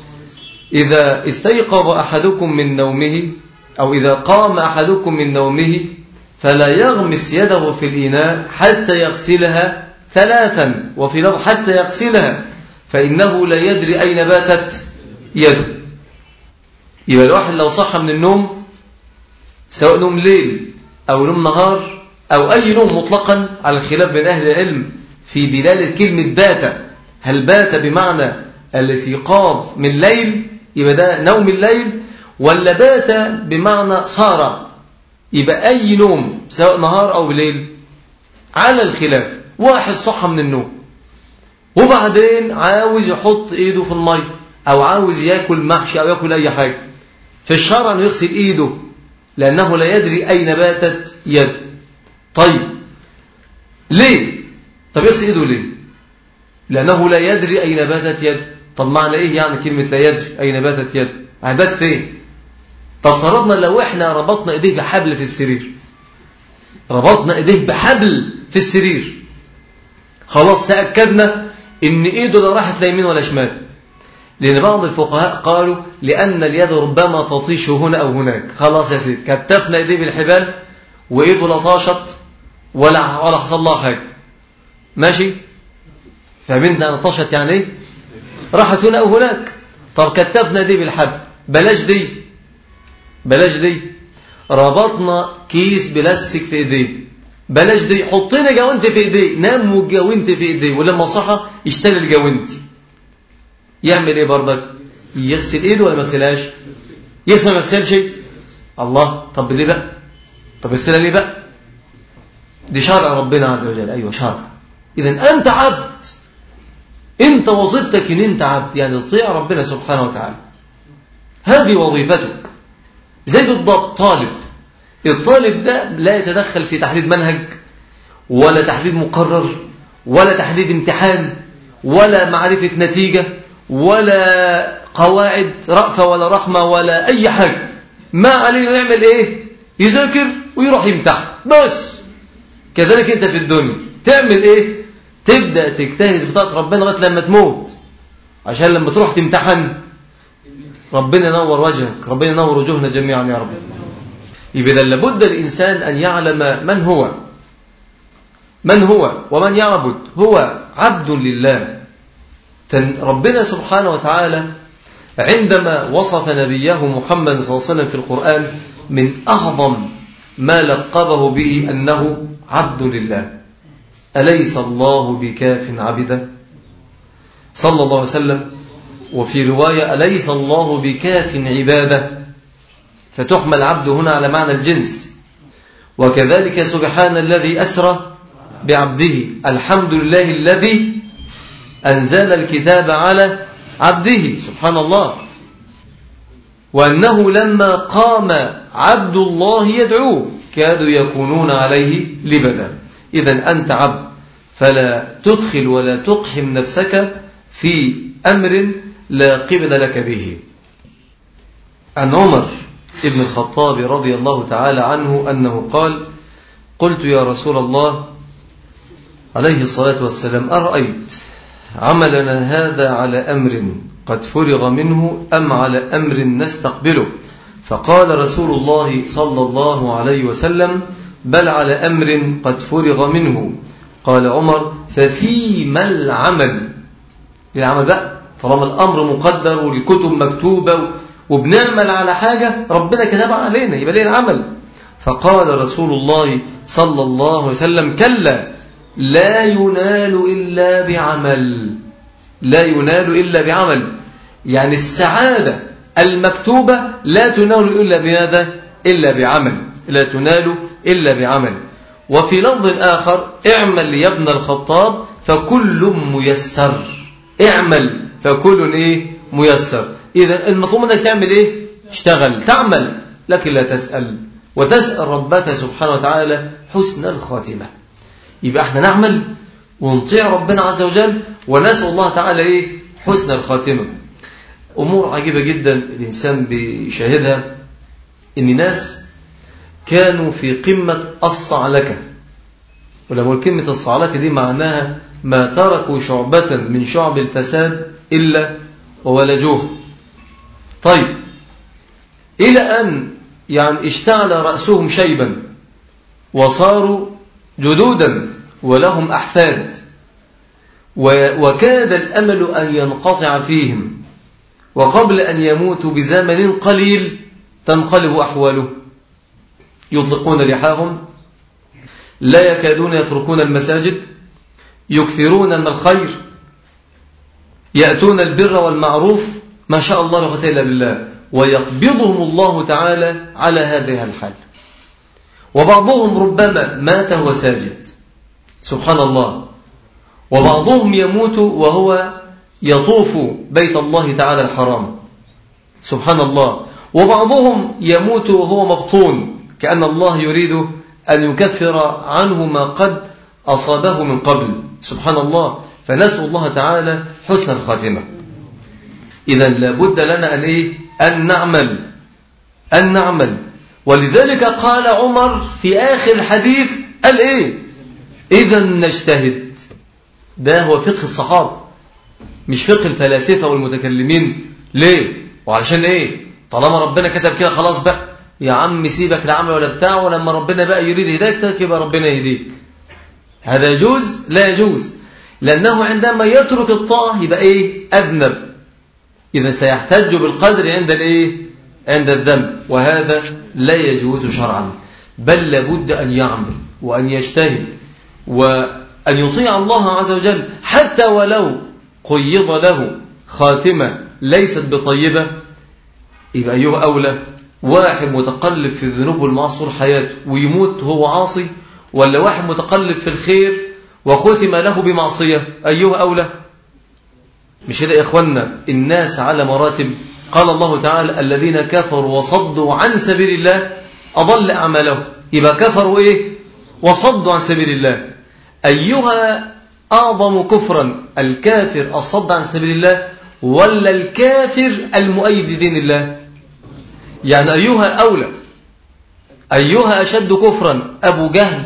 إذا استيقظ أحدكم من نومه أو إذا قام أحدكم من نومه فلا يغمس يده في الإناء حتى يغسلها ثلاثا، وفي لفظ حتى يغسلها فإنه لا يدري أين باتت يده. يبقى الواحد لو صح من النوم، سواء نوم ليل أو نوم نهار أو أي نوم مطلقا، على الخلاف بين أهل العلم في دلالة كلمة بات، هل بات بمعنى الاستيقاظ من ليل يبقى ده نوم الليل، ولا بات بمعنى صار يبقى أي نوم سواء نهار أو ليل؟ على الخلاف. واحد صح من النوم وبعدين عاوز يحط إيده في المي أو عاوز يأكل محشي أو يأكل أي حاجة، في الشرع أنه يغسل إيده لأنه لا يدري أين باتت يد. طيب ليه؟ طب يغسل إيده ليه؟ لأنه لا يدري أين باتت يد. طب معنى إيه يعني كلمة لا يدري أين باتت يد؟ هبات فين؟ طب فرضنا لو إحنا ربطنا إيديه بحبل في السرير، ربطنا إيديه بحبل في السرير، خلاص تأكدنا إن إيده لا راحت لا يمين ولا شمال. لأن بعض الفقهاء قالوا لأن اليد ربما تطيش هنا أو هناك. خلاص يا سيدي، كتفنا إيديه بالحبال وإيده لا طاشت ولا ولا حصل لها حاجة، ماشي؟ فبنت أنا طاشت يعني إيه؟ راحت هنا أو هناك. طب كتفنا إيديه بالحبل، بلاش دي بلاش دي ربطنا كيس بلاستيك في إيديه، بلاش دي حطينا جوانت في إيديه، نام وجوانت في إيديه، ولما صحى اشتري الجوانت، يعمل إيه برضك؟ يغسل إيده ولا ما يغسلهاش؟ يغسل ما يغسلش؟ الله، طب ليه بقى؟ طب يغسلها ليه بقى؟ دي شرع ربنا عز وجل. أيوة شرع. إذن أنت عبد، أنت وظيفتك إن أنت عبد، يعني تطيع ربنا سبحانه وتعالى، هذه وظيفتك. زي بالضبط طالب، الطالب ده لا يتدخل في تحديد منهج ولا تحديد مقرر ولا تحديد امتحان ولا معرفة نتيجة ولا قواعد رأفة ولا رحمة ولا أي حاجة. ما علينا نعمل إيه؟ يذاكر ويروح يمتحن بس. كذلك أنت في الدنيا تعمل إيه؟ تبدأ تجتهد في طاعة ربنا لغاية لما تموت، عشان لما تروح تمتحن ربنا ينور وجهك، ربنا ينور وجوهنا جميعا يا رب. يبقى لابد الإنسان أن يعلم من هو من هو ومن يعبد. هو عبد لله. ربنا سبحانه وتعالى عندما وصف نبيه محمد صلى الله عليه وسلم في القرآن من أعظم ما لقبه به أنه عبد لله. أليس الله بكاف عبدا صلى الله عليه وسلم. وفي رواية أليس الله بكاف عباده، فتحمل عبد هنا على معنى الجنس. وكذلك سبحان الذي أسرى بعبده، الحمد لله الذي أنزل الكتاب على عبده، سبحان الله، وأنه لما قام عبد الله يدعوه كادوا يكونون عليه لبدا. إذن أنت عبد، فلا تدخل ولا تقحم نفسك في أمر لا قبل لك به. عن عمر ابن الخطاب رضي الله تعالى عنه أنه قال: قلت يا رسول الله عليه الصلاة والسلام أرأيت عملنا هذا على أمر قد فرغ منه أم على أمر نستقبله؟ فقال رسول الله صلى الله عليه وسلم: بل على أمر قد فرغ منه. قال عمر: ففيما العمل؟ العمل بقى طالما الأمر مقدر والكتب مكتوبة وبنعمل على حاجة ربنا كتبها علينا، يبقى ليه العمل؟ فقال رسول الله صلى الله عليه وسلم: كلا، لا ينال إلا بعمل. لا ينال إلا بعمل، يعني السعادة المكتوبة لا تنال إلا بهذا، إلا بعمل، لا تنال إلا بعمل. وفي لفظ آخر: اعمل يا ابن الخطاب فكل ميسر. اعمل فكل إيه؟ ميسر. إذا المطلوب منك تعمل إيه؟ اشتغل، تعمل، لكن لا تسأل، وتسأل ربك سبحانه وتعالى حسن الخاتمة. يبقى احنا نعمل ونطيع ربنا عز وجل ونسأل الله تعالى إيه؟ حسن الخاتمة. أمور عجيبة جدا الإنسان بيشاهدها، إن ناس كانوا في قمة الصعلكة، ولما كلمة الصعلكة دي معناها ما تركوا شعبة من شعب الفساد إلا وولجوه. طيب، إلى أن يعني اشتعل رأسهم شيبا وصاروا جدودا ولهم أحفاد، وكاد الأمل أن ينقطع فيهم، وقبل أن يموتوا بزمن قليل تنقلب أحواله. يطلقون لحاهم، لا يكادون يتركون المساجد، يكثرون من الخير، يأتون البر والمعروف، ما شاء الله لا قوة إلا بالله، ويقبضهم الله تعالى على هذه الحال. وبعضهم ربما مات وهو ساجد، سبحان الله، وبعضهم يموت وهو يطوف بيت الله تعالى الحرام، سبحان الله، وبعضهم يموت وهو مبطون، كأن الله يريد أن يكفر عنه ما قد أصابه من قبل، سبحان الله. فنسأل الله تعالى حسن الخاتمة. إذن لابد لنا أن, إيه؟ أن نعمل أن نعمل ولذلك قال عمر في آخر الحديث قال إيه؟ إذن نجتهد. ده هو فقه الصحابة، مش فقه الفلاسفة والمتكلمين. ليه؟ وعلشان إيه؟ طالما ربنا كتب كده خلاص بقى يا عم سيبك العمل ولا بتاع، ولما ربنا بقى يريد هدايتك يبقى ربنا يهديك. هذا يجوز؟ لا يجوز، لأنه عندما يترك الطاعة يبقى إيه؟ أذنب. إذا سيحتج بالقدر عند الإيه؟ عند الذنب، وهذا لا يجوز شرعا، بل لابد أن يعمل وأن يجتهد وأن يطيع الله عز وجل، حتى ولو قيض له خاتمة ليست بطيبة. يبقى أيها أولى واحد متقلب في الذنوب والمعاصي طول حياته ويموت هو عاصي، ولا واحد متقلب في الخير وختم له بمعصية؟ أيها أولى. مش كده يا إخوانا؟ الناس على مراتب. قال الله تعالى: الذين كفروا وصدوا عن سبيل الله أضل أعمالهم. يبقى كفروا إيه؟ وصدوا عن سبيل الله. أيها أعظم كفرا، الكافر الصد عن سبيل الله ولا الكافر المؤيد لدين الله؟ يعني أيها أولى، أيها أشد كفرا، أبو جهل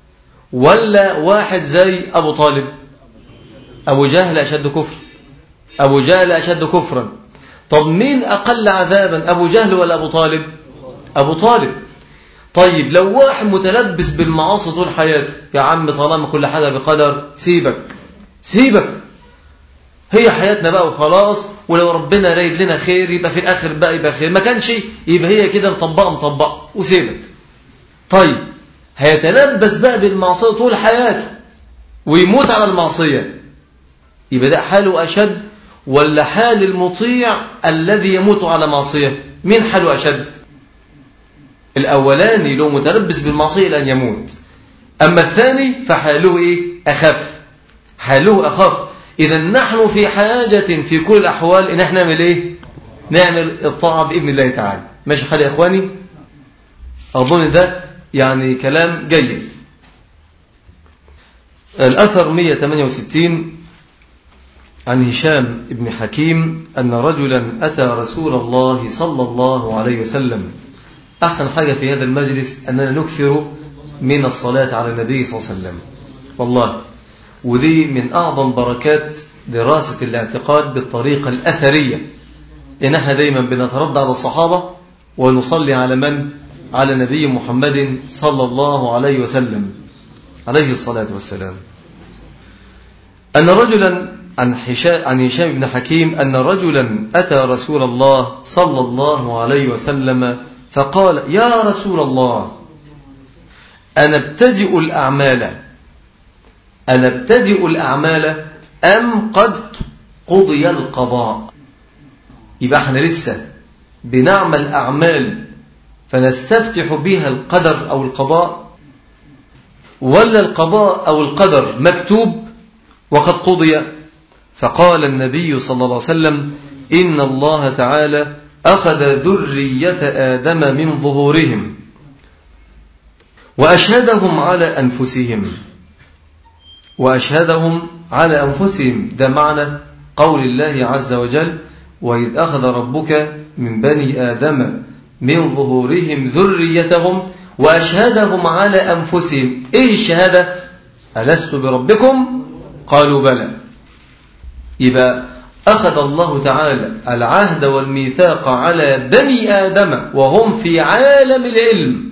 ولا واحد زي أبو طالب؟ أبو جهل أشد كفر، أبو جهل أشد كفرا. طب مين أقل عذابا، أبو جهل ولا أبو طالب؟ أبو طالب. طيب لو واحد متلبس بالمعاصي طول حياته، يا عم طالما كل حاجة بقدر سيبك سيبك، هي حياتنا بقى وخلاص، ولو ربنا رايد لنا خير يبقى في الآخر بقى يبقى خير، ما كانش يبقى هي كده مطبقة مطبقة وسيبك. طيب هيتلبس بقى بالمعصية طول حياته ويموت على المعصية، يبقى ده حاله أشد ولا حال المطيع الذي يموت على معصية؟ مين حاله أشد؟ الأولاني لو متلبس بالمعصية لأن يموت، أما الثاني فحاله إيه؟ أخف، حاله أخف. إذا نحن في حاجة في كل الأحوال إن احنا نعمل إيه؟ نعمل الطاعة بإذن الله تعالى. ماشي حال يا إخواني؟ أظن ده يعني كلام جيد. الأثر مئة وثمانية وستين عن هشام بن حكيم أن رجلا أتى رسول الله صلى الله عليه وسلم. أحسن حاجة في هذا المجلس أننا نكثر من الصلاة على النبي صلى الله عليه وسلم والله، ودي من أعظم بركات دراسة الاعتقاد بالطريقة الأثرية، إن احنا دايما بنتردد على الصحابة ونصلي على من؟ على نبي محمد صلى الله عليه وسلم عليه الصلاة والسلام. أن رجلا عن عن هشام بن حكيم أن رجلا أتى رسول الله صلى الله عليه وسلم فقال: يا رسول الله، أنا ابتدئ الأعمال أنا ابتدئ الأعمال أم قد قضي القضاء؟ يبقى احنا لسه بنعمل أعمال فنستفتح بها القدر أو القضاء، ولا القضاء أو القدر مكتوب وقد قضي؟ فقال النبي صلى الله عليه وسلم: إن الله تعالى أخذ ذرية آدم من ظهورهم وأشهدهم على أنفسهم وأشهدهم على أنفسهم ده معنى قول الله عز وجل: وإذ أخذ ربك من بني آدم من ظهورهم ذريتهم وأشهدهم على أنفسهم. إيه الشهادة؟ ألست بربكم؟ قالوا بلى. يبقى أخذ الله تعالى العهد والميثاق على بني آدم وهم في عالم العلم.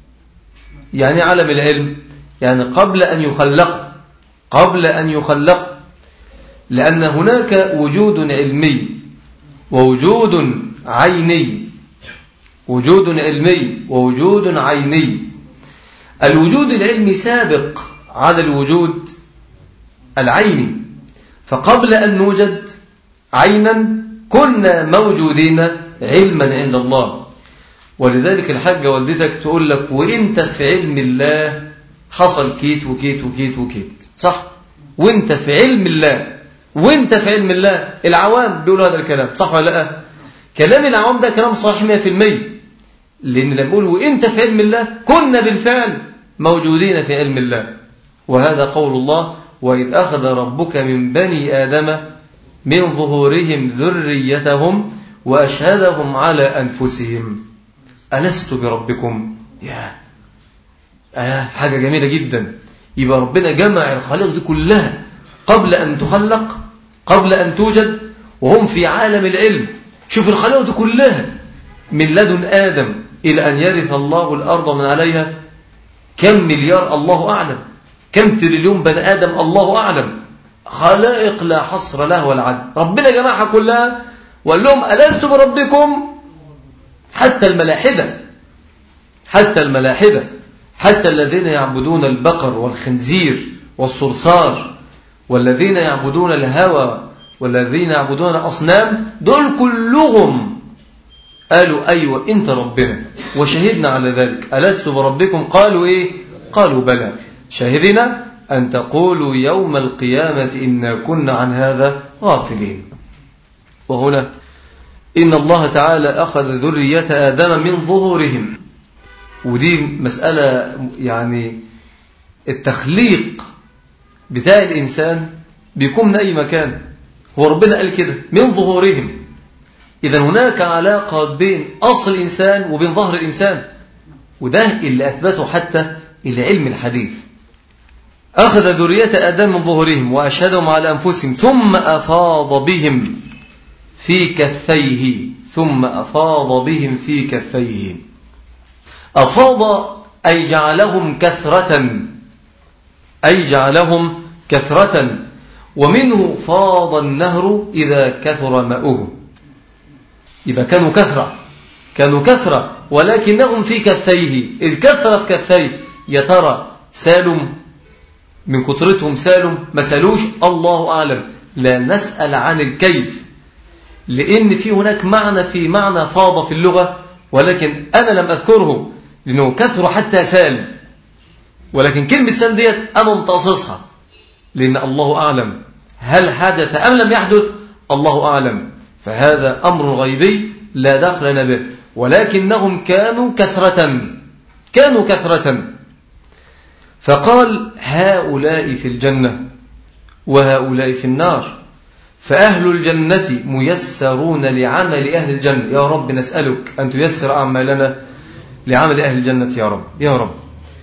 يعني عالم العلم يعني قبل أن يخلق قبل أن يخلق لأن هناك وجود علمي ووجود عيني وجود علمي ووجود عيني. الوجود العلمي سابق على الوجود العيني، فقبل أن نوجد عينا كنا موجودين علما عند الله. ولذلك الحاجة والدتك تقول لك: وإنت في علم الله حصل كيت وكيت وكيت وكيت، صح؟ وإنت في علم الله وإنت في علم الله. العوام بيقولوا هذا الكلام، صح ولا لا؟ كلام العوام ده كلام صحيح مئة في المئة، لأن لما يقول وإنت في علم الله كنا بالفعل موجودين في علم الله. وهذا قول الله: وإذ أخذ ربك من بني آدم من ظهورهم ذريتهم وأشهدهم على أنفسهم ألست بربكم؟ يا آه حاجة جميلة جدا. يبقى ربنا جمع الخليقة دي كلها قبل أن تخلق، قبل أن توجد، وهم في عالم العلم. شوف الخليقة دي كلها من لدن آدم إلى أن يرث الله الأرض من عليها كم مليار الله أعلم، كم تريليون بني آدم الله أعلم، خلائق لا حصر له ولا عد. ربنا جمعها كلها وقال لهم ألست بربكم؟ حتى الملاحدة حتى الملاحدة حتى الذين يعبدون البقر والخنزير والصرصار والذين يعبدون الهوى والذين يعبدون الأصنام، دول كلهم قالوا: أيوة أنت ربنا وشهدنا على ذلك. ألست بربكم؟ قالوا إيه؟ قالوا بلى شهدنا أن تقولوا يوم القيامة إنا كنا عن هذا غافلين. وهنا إن الله تعالى أخذ ذرية آدم من ظهورهم، ودي مسألة يعني التخليق بتاع الإنسان بيكون من أي مكان. هو ربنا قال كده من ظهورهم. إذا هناك علاقة بين أصل الإنسان وبين ظهر الإنسان، وده اللي أثبته حتى العلم الحديث. أخذ ذرية آدم من ظهورهم وأشهدهم على أنفسهم ثم أفاض بهم في كفيه ثم أفاض بهم في كفيه. أفاض أي جعلهم كثرة أي جعلهم كثرة ومنه فاض النهر إذا كثر ماؤه. يبقى كانوا كثرة كانوا كثرة ولكنهم في كفيه. إذ كثرة في كفيه، يا ترى سالم من كثرتهم؟ سالم ما سالوش؟ الله أعلم. لا نسأل عن الكيف، لأن في هناك معنى في معنى فاض في اللغة، ولكن أنا لم أذكره. لأنه كثر حتى سال، ولكن كلمة سال ديت أنا امتصصها، لأن الله أعلم هل حدث أم لم يحدث، الله أعلم، فهذا أمر غيبي لا دخل لنا به، ولكنهم كانوا كثرة كانوا كثرة فقال هؤلاء في الجنة وهؤلاء في النار، فأهل الجنة ميسرون لعمل أهل الجنة. يا رب نسألك أن تيسر أعمالنا لعمل أهل الجنة يا رب يا رب.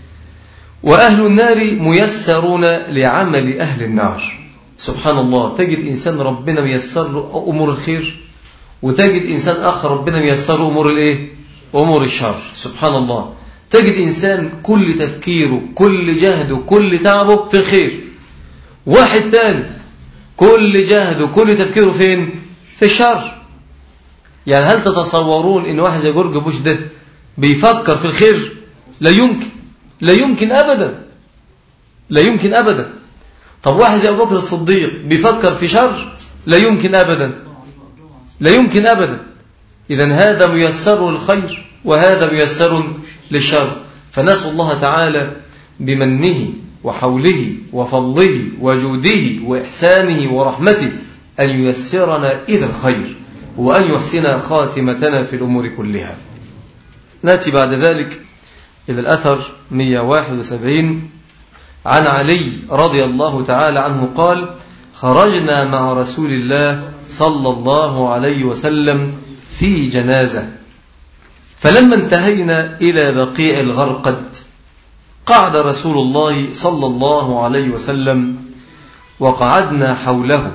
وأهل النار ميسرون لعمل أهل النار. سبحان الله، تجد إنسان ربنا ميسر له أمور الخير، وتجد إنسان آخر ربنا ميسر له أمور الإيه؟ أمور الشر. سبحان الله، تجد إنسان كل تفكيره كل جهده كل تعبه في الخير، واحد تاني كل جهده كل تفكيره فين؟ في الشر. يعني هل تتصورون إن واحد زي جورج بوش ده بيفكر في الخير؟ لا يمكن، لا يمكن أبدا، لا يمكن أبدا. طب واحد زي أبو بكر الصديق بيفكر في شر؟ لا يمكن أبدا، لا يمكن أبدا. إذن هذا ميسر للخير وهذا ميسر للشر. فنسأل الله تعالى بمنه وحوله وفضله وجوده وإحسانه ورحمته أن ييسرنا إلى الخير وأن يحسن خاتمتنا في الأمور كلها. نأتي بعد ذلك إلى الأثر مئة وواحد وسبعين عن علي رضي الله تعالى عنه قال: خرجنا مع رسول الله صلى الله عليه وسلم في جنازة، فلما انتهينا إلى بقيع الغرقد قعد رسول الله صلى الله عليه وسلم وقعدنا حوله،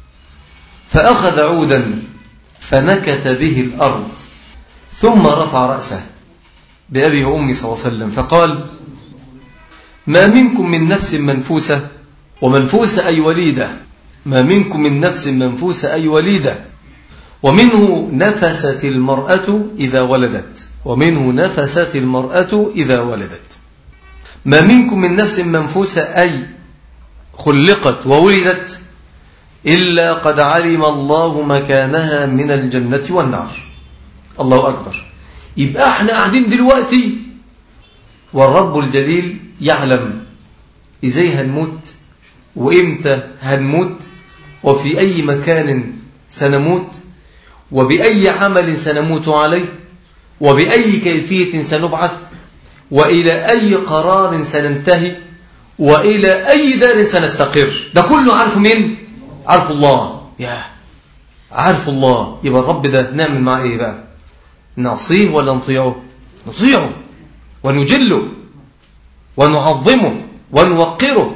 فأخذ عودا فنكت به الأرض ثم رفع رأسه بأبي وأمي صلى الله عليه وسلم فقال: ما منكم من نفس منفوسة، ومنفوسة أي وليدة، ما منكم من نفس منفوسة أي وليدة، ومنه نفست المرأة إذا ولدت، ومنه نفست المرأة إذا ولدت. ما منكم من نفس منفوسة أي خلقت وولدت إلا قد علم الله مكانها من الجنة والنار. الله أكبر. يبقى احنا قاعدين دلوقتي والرب الجليل يعلم إزاي هنموت وإمتى هنموت وفي أي مكان سنموت وبأي عمل سنموت عليه وبأي كيفية سنبعث وإلى أي قرار سننتهي وإلى أي دار سنستقر. ده كله عارف مين؟ عارف الله. يا عارف الله. يبقى الرب ده نعمل معه إيه بقى؟ نعصيه ولا نطيعه؟ نطيعه ونجله ونعظمه ونوقره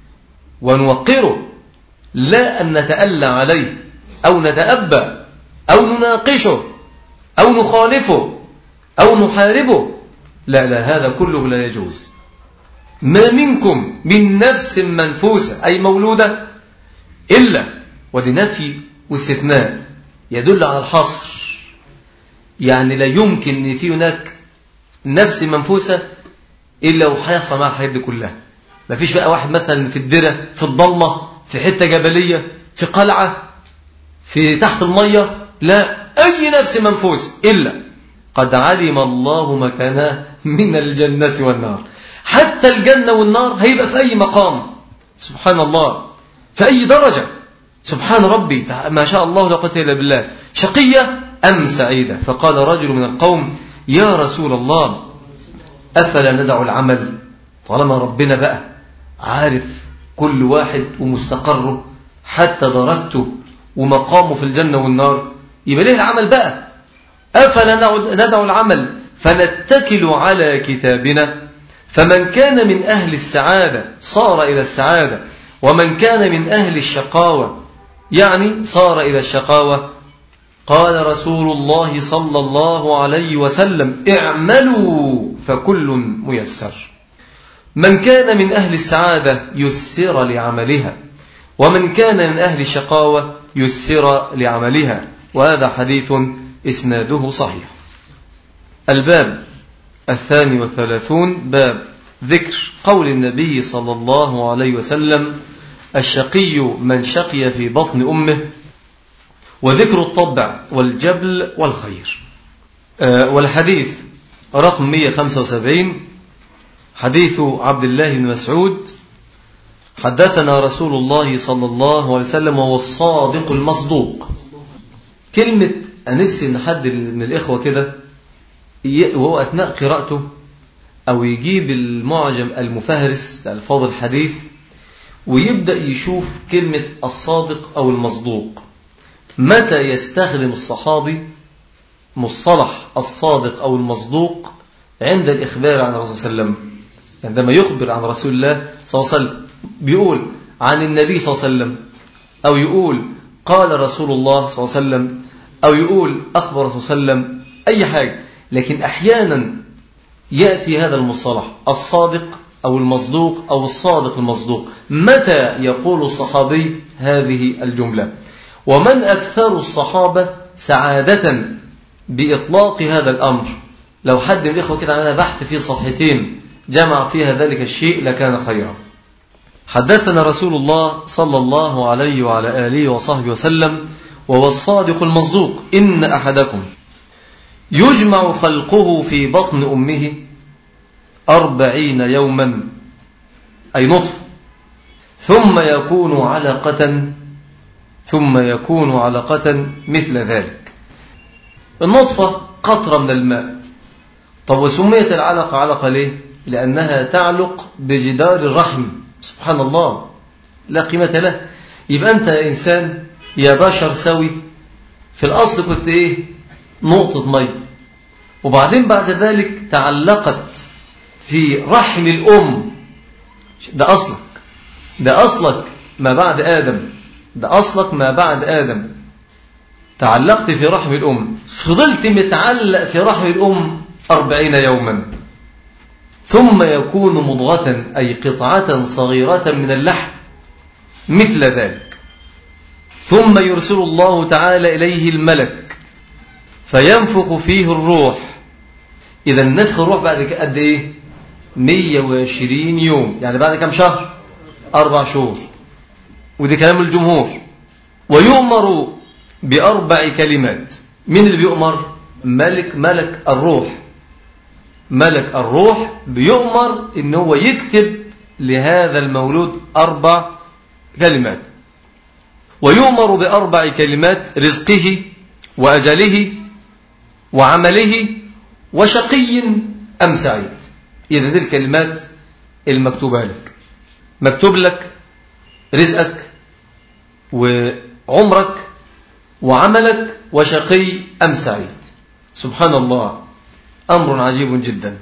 ونوقره، لا أن نتألى عليه أو نتأبى أو نناقشه أو نخالفه أو نحاربه. لا لا، هذا كله لا يجوز. ما منكم من نفس منفوسة أي مولودة إلا، ودي نفي واستثناء يدل على الحصر. يعني لا يمكن أن في هناك نفس منفوسة إلا وحيصل مع الحاجات دي كلها. ما فيش بقى واحد مثلا في الدرة في الضلمة في حتة جبلية في قلعة في تحت المية، لا، أي نفس منفوس إلا قد علم الله مكانها من الجنة والنار. حتى الجنة والنار هيبقى في أي مقام، سبحان الله، في أي درجة، سبحان ربي ما شاء الله لا قوة إلا بالله، شقية أم سعيدة. فقال رجل من القوم: يا رسول الله أفلا ندع العمل؟ طالما ربنا بقى عارف كل واحد ومستقره حتى درجته ومقامه في الجنة والنار، يبقى ليه العمل بقى؟ أفلا ندع العمل فنتكل على كتابنا؟ فمن كان من أهل السعادة صار إلى السعادة، ومن كان من أهل الشقاوة يعني صار إلى الشقاوة. قال رسول الله صلى الله عليه وسلم: اعملوا فكل ميسر. من كان من أهل السعادة يسر لعملها، ومن كان من أهل الشقاوة يسر لعملها. وهذا حديث إسناده صحيح. الباب الثاني والثلاثون باب ذكر قول النبي صلى الله عليه وسلم: الشقي من شقي في بطن أمه، وذكر الطبع والجبل والخير. والحديث رقم مئة وخمسة وسبعين حديث عبد الله بن مسعود: حدثنا رسول الله صلى الله عليه وسلم وهو الصادق المصدوق. كلمة نفسي إن حد من الإخوة كده وهو أثناء قراءته أو يجيب المعجم المفهرس لألفاظ الحديث ويبدأ يشوف كلمة الصادق أو المصدوق. متى يستخدم الصحابي مصطلح الصادق أو المصدوق؟ عند الإخبار عن الرسول صلى الله عليه وسلم، عندما يخبر عن رسول الله صلى الله عليه وسلم، بيقول عن النبي صلى الله عليه وسلم، أو يقول قال رسول الله صلى الله عليه وسلم، أو يقول أخبر رسول الله صلى الله عليه وسلم، أي حاجة. لكن أحيانا يأتي هذا المصطلح الصادق أو المصدوق أو الصادق المصدوق. متى يقول الصحابي هذه الجملة؟ ومن أكثر الصحابة سعادة بإطلاق هذا الأمر؟ لو حد من الإخوة كده عملنا بحث في صفحتين جمع فيها ذلك الشيء لكان خيرا. حدثنا رسول الله صلى الله عليه وعلى آله وصحبه وسلم وهو الصادق المصدوق: إن أحدكم يجمع خلقه في بطن أمه أربعين يوما، أي نطفة، ثم يكون علقة ثم يكون علقة مثل ذلك. النطفة قطرة من الماء. طب وسميت العلقة علقة ليه؟ لأنها تعلق بجدار الرحم. سبحان الله، لا قيمة له. يبقى أنت يا إنسان يا بشر سوي، في الأصل كنت إيه؟ نقطة مية، وبعدين بعد ذلك تعلقت في رحم الأم. ده أصلك، ده أصلك ما بعد آدم، ده أصلك ما بعد آدم. تعلقت في رحم الأم، فضلت متعلق في رحم الأم أربعين يوما، ثم يكون مضغة أي قطعة صغيرة من اللحم مثل ذلك، ثم يرسل الله تعالى إليه الملك فينفخ فيه الروح. إذا نفخ الروح بعد قد إيه؟ مئة وعشرين يوم، يعني بعد كم شهر؟ أربع شهور، ودي كلام الجمهور. ويؤمر بأربع كلمات. من اللي بيؤمر؟ ملك ملك الروح. ملك الروح بيؤمر إن هو يكتب لهذا المولود أربع كلمات. ويؤمر بأربع كلمات: رزقه وأجله وعمله وشقي أم سعيد. إذا دي الكلمات المكتوبة لك. مكتوب لك رزقك وعمرك وعملك وشقي أم سعيد. سبحان الله، أمر عجيب جدا.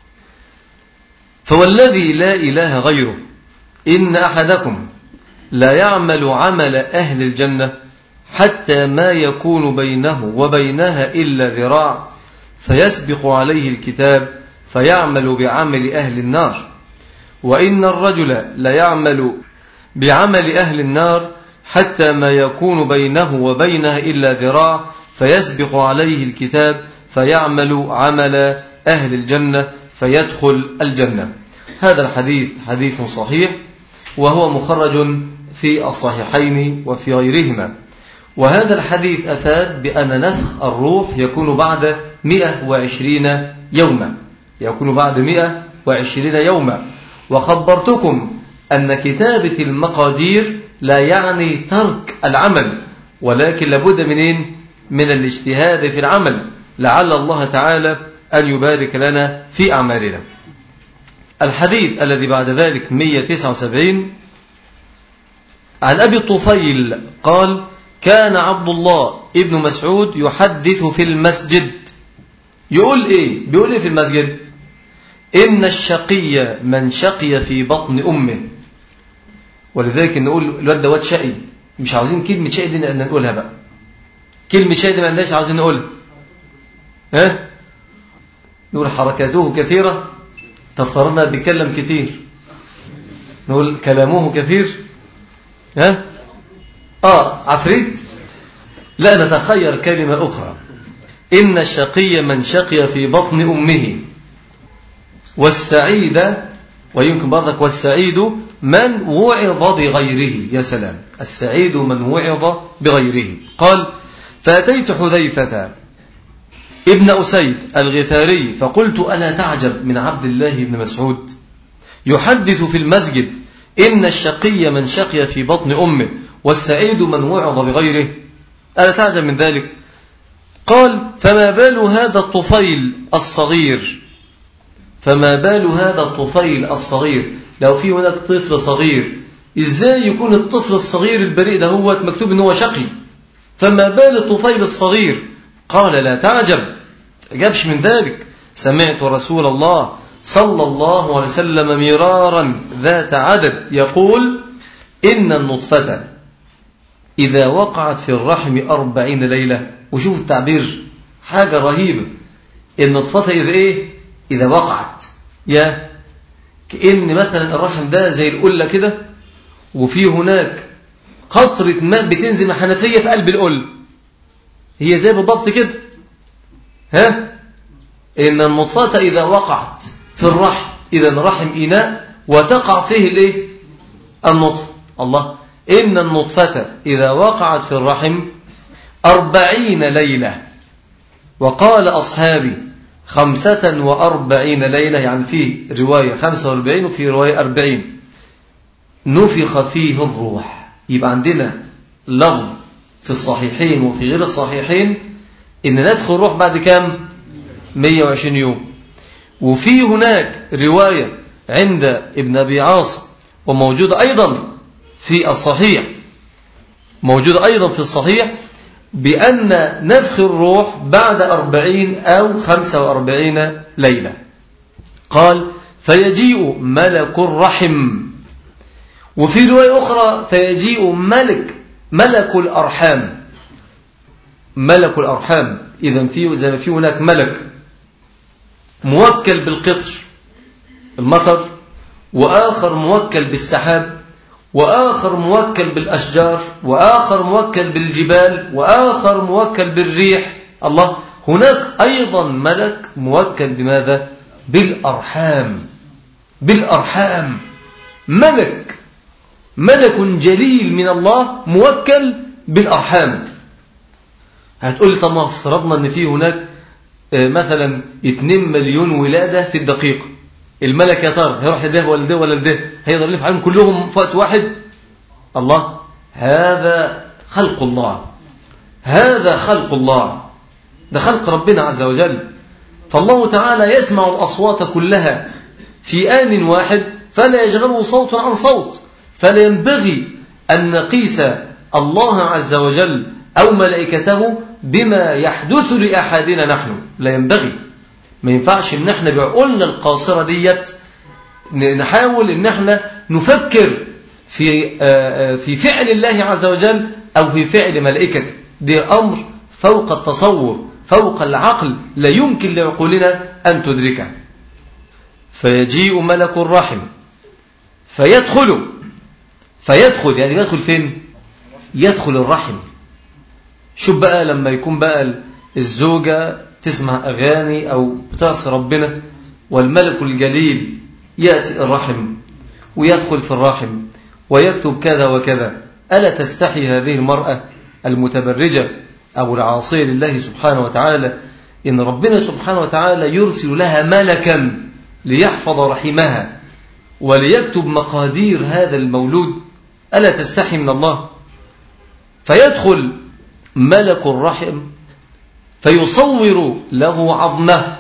فوالذي لا إله غيره إن أحدكم لا يعمل عمل أهل الجنة حتى ما يكون بينه وبينها إلا ذراع فيسبق عليه الكتاب فيعمل بعمل أهل النار، وإن الرجل لا يعمل بعمل أهل النار حتى ما يكون بينه وبينها إلا ذراع فيسبق عليه الكتاب فيعمل عمل أهل الجنة فيدخل الجنة. هذا الحديث حديث صحيح، وهو مخرج في الصحيحين وفي غيرهما. وهذا الحديث أفاد بأن نفخ الروح يكون بعد مئة وعشرين يوما، يكون بعد مئة وعشرين يوما. وخبرتكم أن كتابة المقادير لا يعني ترك العمل، ولكن لابد منين؟ من الاجتهاد في العمل، لعل الله تعالى أن يبارك لنا في أعمالنا. الحديث الذي بعد ذلك مئة وتسعة وسبعين عن أبي الطفيل قال: كان عبد الله ابن مسعود يحدث في المسجد. يقول إيه؟ بيقول إيه في المسجد؟ إن الشقي من شقي في بطن أمه. ولذلك نقول الواد ده واد شقي، مش عاوزين كلمة شقي دي نقولها بقى. كلمة شقي دي ما عندناش عاوزين نقولها. ها؟ نقول حركاته كثيرة، تفترضنا بيتكلم كتير. نقول كلامه كثير. ها؟ آه عفريت؟ لا، نتخير كلمة أخرى. إن الشقي من شقي في بطن أمه، والسعيد، ويمكن برضك والسعيد من وعظ بغيره. يا سلام، السعيد من وعظ بغيره. قال: فأتيت حذيفة ابن أسيد الغفاري فقلت ألا تعجب من عبد الله بن مسعود يحدث في المسجد إن الشقي من شقي في بطن أمه والسعيد من وعظ بغيره، ألا تعجب من ذلك؟ قال فما بال هذا الطفيل الصغير فما بال هذا الطفيل الصغير لو في هناك طفل صغير إزاي يكون الطفل الصغير البريء ده هو مكتوب إنه شقي؟ فما بال الطفيل الصغير؟ قال لا تعجب، أجابش من ذلك، سمعت رسول الله صلى الله عليه وسلم مرارا ذات عدد يقول إن النطفة إذا وقعت في الرحم أربعين ليلة. وشوف التعبير حاجة رهيبة، النطفة إذا إيه؟ إذا وقعت، يا كأن مثلا الرحم ده زي القلة كده وفي هناك قطرة ماء بتنزل من حنفية في قلب القلة، هي زي بالضبط كده. ها إن النطفة إذا وقعت في الرحم، إذا الرحم إناء وتقع فيه الإيه؟ النطفة. الله، إن النطفة إذا وقعت في الرحم أربعين ليلة، وقال أصحابي خمسة وأربعين ليلة، يعني في رواية خمسة وأربعين وفي رواية أربعين، نفخ فيه الروح. يبقى عندنا لفظ في الصحيحين وفي غير الصحيحين إن ندخل الروح بعد كام؟ مئة وعشرين يوم. وفي هناك رواية عند ابن أبي عاصم وموجودة أيضا في الصحيح موجودة أيضا في الصحيح بأن نفخ الروح بعد أربعين أو خمسة وأربعين ليلة. قال فيجيء ملك الرحم، وفي رواية أخرى فيجيء ملك ملك الأرحام. ملك الأرحام إذا في زي ما في هناك ملك موكل بالقطر المطر، وآخر موكل بالسحاب، وآخر موكل بالأشجار، وآخر موكل بالجبال، وآخر موكل بالريح. الله، هناك أيضا ملك موكل بماذا؟ بالأرحام. بالأرحام ملك ملك جليل من الله موكل بالأرحام. هتقول لي طب ما افترضنا ان في هناك مثلا اتنين مليون ولادة في الدقيقة، الملك يا ترى هيروح لده ولا ده ولا ده، هيقدر يلف عليهم كلهم في وقت واحد؟ الله، هذا خلق الله، هذا خلق الله، ده خلق ربنا عز وجل. فالله تعالى يسمع الأصوات كلها في آن واحد فلا يشغله صوت عن صوت، فلا ينبغي أن نقيس الله عز وجل أو ملائكته بما يحدث لأحدنا نحن، لا ينبغي. ما ينفعش ان احنا بعقولنا القاصرة ديت نحاول ان احنا نفكر في في فعل الله عز وجل أو في فعل ملائكته. دي أمر فوق التصور، فوق العقل، لا يمكن لعقولنا أن تدركه. فيجيء ملك الرحم فيدخل فيدخل يعني يدخل فين؟ يدخل الرحم. شوف بقى لما يكون بقى الزوجة تسمع أغاني أو بتعصي ربنا والملك الجليل يأتي الرحم ويدخل في الرحم ويكتب كذا وكذا، ألا تستحي هذه المرأة المتبرجة أو العاصية لله سبحانه وتعالى إن ربنا سبحانه وتعالى يرسل لها ملكا ليحفظ رحمها وليكتب مقادير هذا المولود؟ ألا تستحي من الله؟ فيدخل ملك الرحم فيصور له عظمه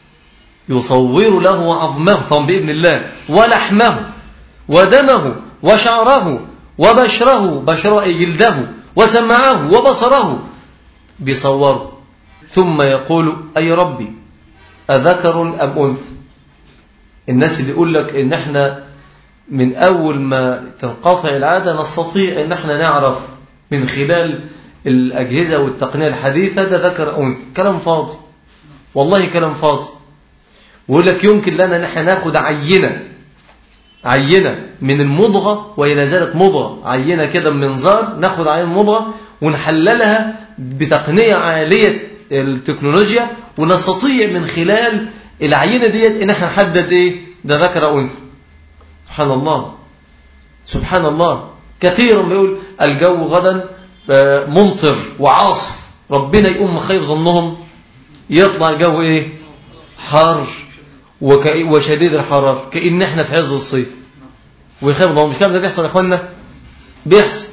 يصور له عظمه طبعا بإذن الله، ولحمه ودمه وشعره وبشره بشراء جلده وسمعه وبصره بيصوره، ثم يقول أي ربي أذكر أم أنثى؟ الناس اللي يقول لك إن احنا من أول ما تنقطع العادة نستطيع إن احنا نعرف من خلال الأجهزة والتقنية الحديثة ده ذكر أنثى، كلام فاضي، والله كلام فاضي. ويقول لك يمكن لنا نحن ناخد عينة عينة من المضغة وهي لا زالت مضغة، عينة كده من منظار، ناخد عينة مضغة ونحللها بتقنية عالية التكنولوجيا، ونستطيع من خلال العينة ديت إن احنا نحدد إيه ده ذكر أو أنثى. سبحان الله سبحان الله. كثيرا بيقول الجو غدا ممطر وعاصف، ربنا يقوم خير ظنهم يطلع الجو إيه؟ حار وشديد الحرارة، كأن احنا في عز الصيف، ويخاف ضوء. مش كده ده بيحصل يا اخوانا؟ بيحصل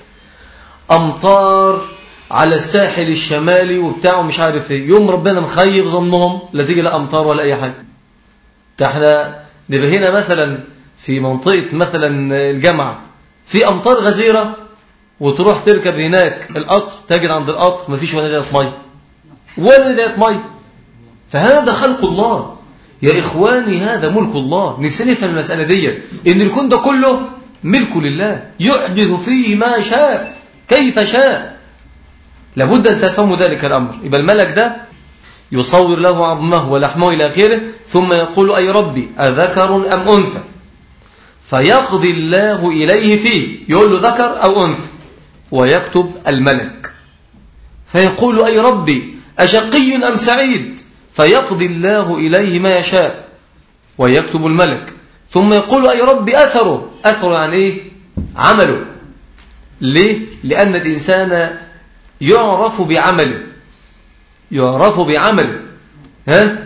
أمطار على الساحل الشمالي وبتاعه مش عارف ايه، يوم ربنا مخيب ظنهم لا تيجي لا أمطار ولا أي حاجة. احنا نبقى هنا مثلا في منطقة مثلا الجامعة في أمطار غزيرة، وتروح تركب هناك القطر تجد عند القطر مفيش ولا دقيقة مية ولا دقيقة مية. فهذا خلق الله يا إخواني، هذا ملك الله. نفسي نفهم المسألة دي، إن الكون ده كله ملك لله يحدث فيه ما شاء كيف شاء. لابد أن تفهموا ذلك الأمر. يبقى الملك ده يصور له عظمه ولحمه إلى آخره، ثم يقول أي ربي أذكر أم أنثى، فيقضي الله إليه فيه، يقول له ذكر أو أنثى، ويكتب الملك. فيقول أي ربي أشقي أم سعيد، فيقضي الله إليه ما يشاء ويكتب الملك. ثم يقول أي ربي أثره، أثره يعني إيه؟ عمله. ليه؟ لأن الإنسان يعرف بعمله، يعرف بعمله. ها؟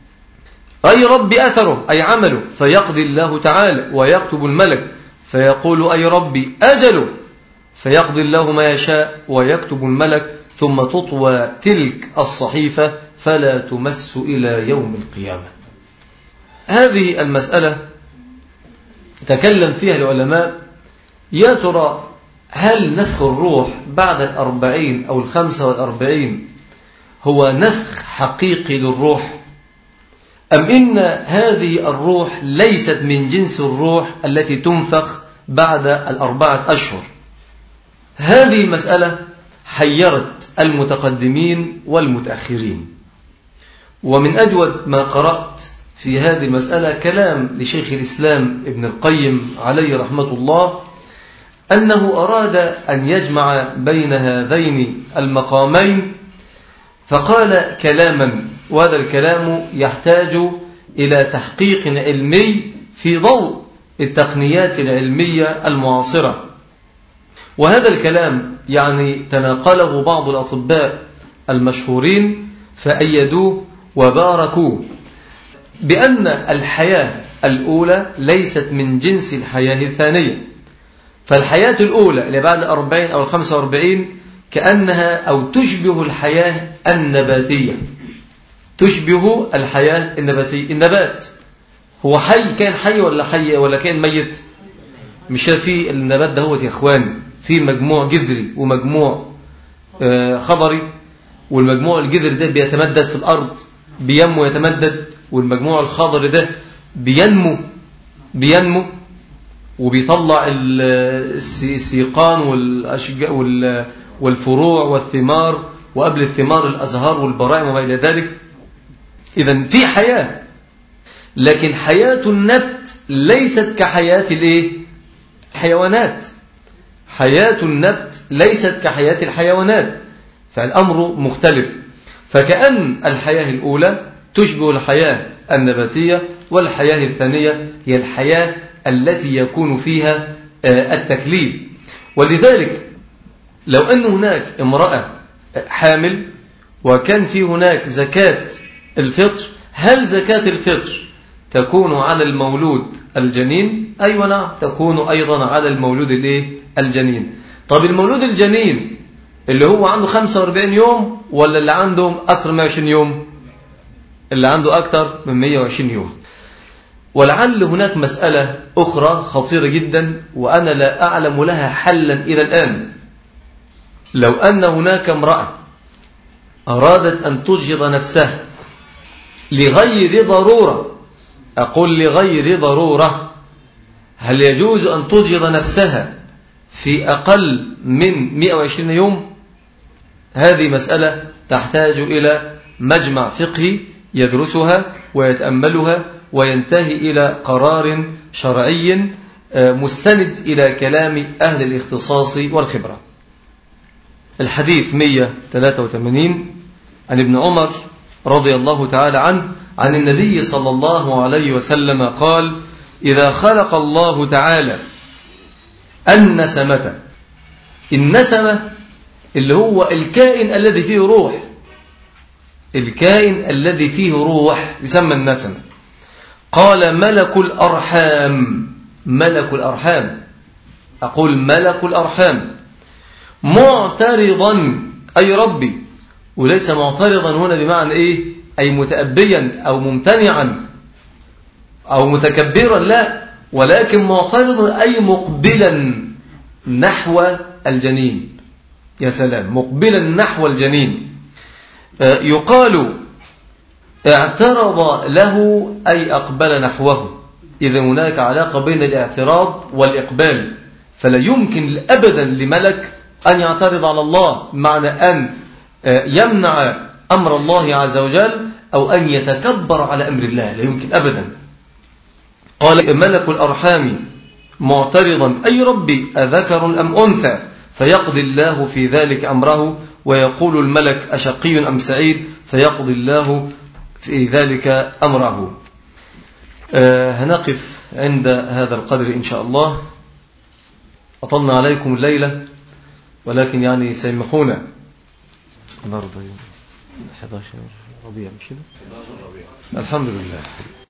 أي ربي أثره أي عمله، فيقضي الله تعالى ويكتب الملك. فيقول أي ربي أجله، فيقضي الله ما يشاء ويكتب الملك. ثم تطوى تلك الصحيفة فلا تمس إلى يوم القيامة. هذه المسألة تكلم فيها العلماء، يا ترى هل نفخ الروح بعد الأربعين أو الخمسة والأربعين هو نفخ حقيقي للروح، أم إن هذه الروح ليست من جنس الروح التي تنفخ بعد الأربعة أشهر؟ هذه المسألة حيرت المتقدمين والمتأخرين. ومن أجود ما قرأت في هذه المسألة كلام لشيخ الإسلام ابن القيم عليه رحمة الله، أنه أراد أن يجمع بين هذين المقامين، فقال كلاما، وهذا الكلام يحتاج إلى تحقيق علمي في ضوء التقنيات العلمية المعاصرة. وهذا الكلام يعني تناقله بعض الأطباء المشهورين فأيدوه وباركوه، بأن الحياة الأولى ليست من جنس الحياة الثانية. فالحياة الأولى اللي بعد الأربعين أو الخمسة واربعين كأنها أو تشبه الحياة النباتية، تشبه الحياة النباتية. النبات هو حي، كان حي ولا حي ولا كان ميت؟ مش في النبات ده هو يا إخوان في مجموع جذري ومجموع خضري، والمجموع الجذري ده بيتمدد في الأرض بينمو يتمدد، والمجموع الخضري ده بينمو بينمو وبيطلع السيقان والفروع والثمار، وقبل الثمار الأزهار والبرائم وما إلى ذلك. إذن في حياة، لكن حياة النبت ليست كحياة الايه؟ الحيوانات. حياة النبت ليست كحياة الحيوانات، فالأمر مختلف. فكأن الحياة الأولى تشبه الحياة النباتية، والحياة الثانية هي الحياة التي يكون فيها التكليف. ولذلك لو أن هناك امرأة حامل وكان في هناك زكاة الفطر، هل زكاة الفطر تكون على المولود الجنين؟ أيوة نعم، تكون أيضا على المولود الايه؟ الجنين. طب المولود الجنين اللي هو عنده خمسة واربعين يوم ولا اللي عنده أكثر من مئة وعشرين يوم؟ اللي عنده أكثر من مئة وعشرين يوم. ولعل هناك مسألة أخرى خطيرة جدا وأنا لا أعلم لها حلا إلى الآن. لو أن هناك امرأة أرادت أن تجهض نفسها لغير ضرورة، أقول لغير ضرورة، هل يجوز أن تجهض نفسها في أقل من مئة وعشرين يوم؟ هذه مسألة تحتاج إلى مجمع فقهي يدرسها ويتأملها وينتهي إلى قرار شرعي مستند إلى كلام أهل الاختصاص والخبرة. الحديث مئة وثلاثة وثمانين عن ابن عمر رضي الله تعالى عنه عن النبي صلى الله عليه وسلم قال: إذا خلق الله تعالى النسمة، النسمة اللي هو الكائن الذي فيه روح، الكائن الذي فيه روح يسمى النسمة. قال ملك الأرحام، ملك الأرحام، أقول ملك الأرحام معترضا أي ربي، وليس معترضا هنا بمعنى إيه أي متأبيا أو ممتنعا أو متكبرا، لا، ولكن معترضا أي مقبلا نحو الجنين. يا سلام، مقبلا نحو الجنين. يقال اعترض له أي أقبل نحوه، إذا هناك علاقة بين الاعتراض والإقبال، فلا يمكن أبدا لملك أن يعترض على الله، معنى أن يمنع أمر الله عز وجل أو أن يتكبر على أمر الله، لا يمكن أبدا. قال ملك الأرحام معترضا أي ربي أذكر أم أنثى، فيقضي الله في ذلك أمره، ويقول الملك أشقي أم سعيد، فيقضي الله في ذلك أمره. أه هنقف عند هذا القدر إن شاء الله. أطلنا عليكم الليلة، ولكن يعني سيمحونا. النهارده يوم أحد عشر ربيع، مش كده؟ الحمد لله.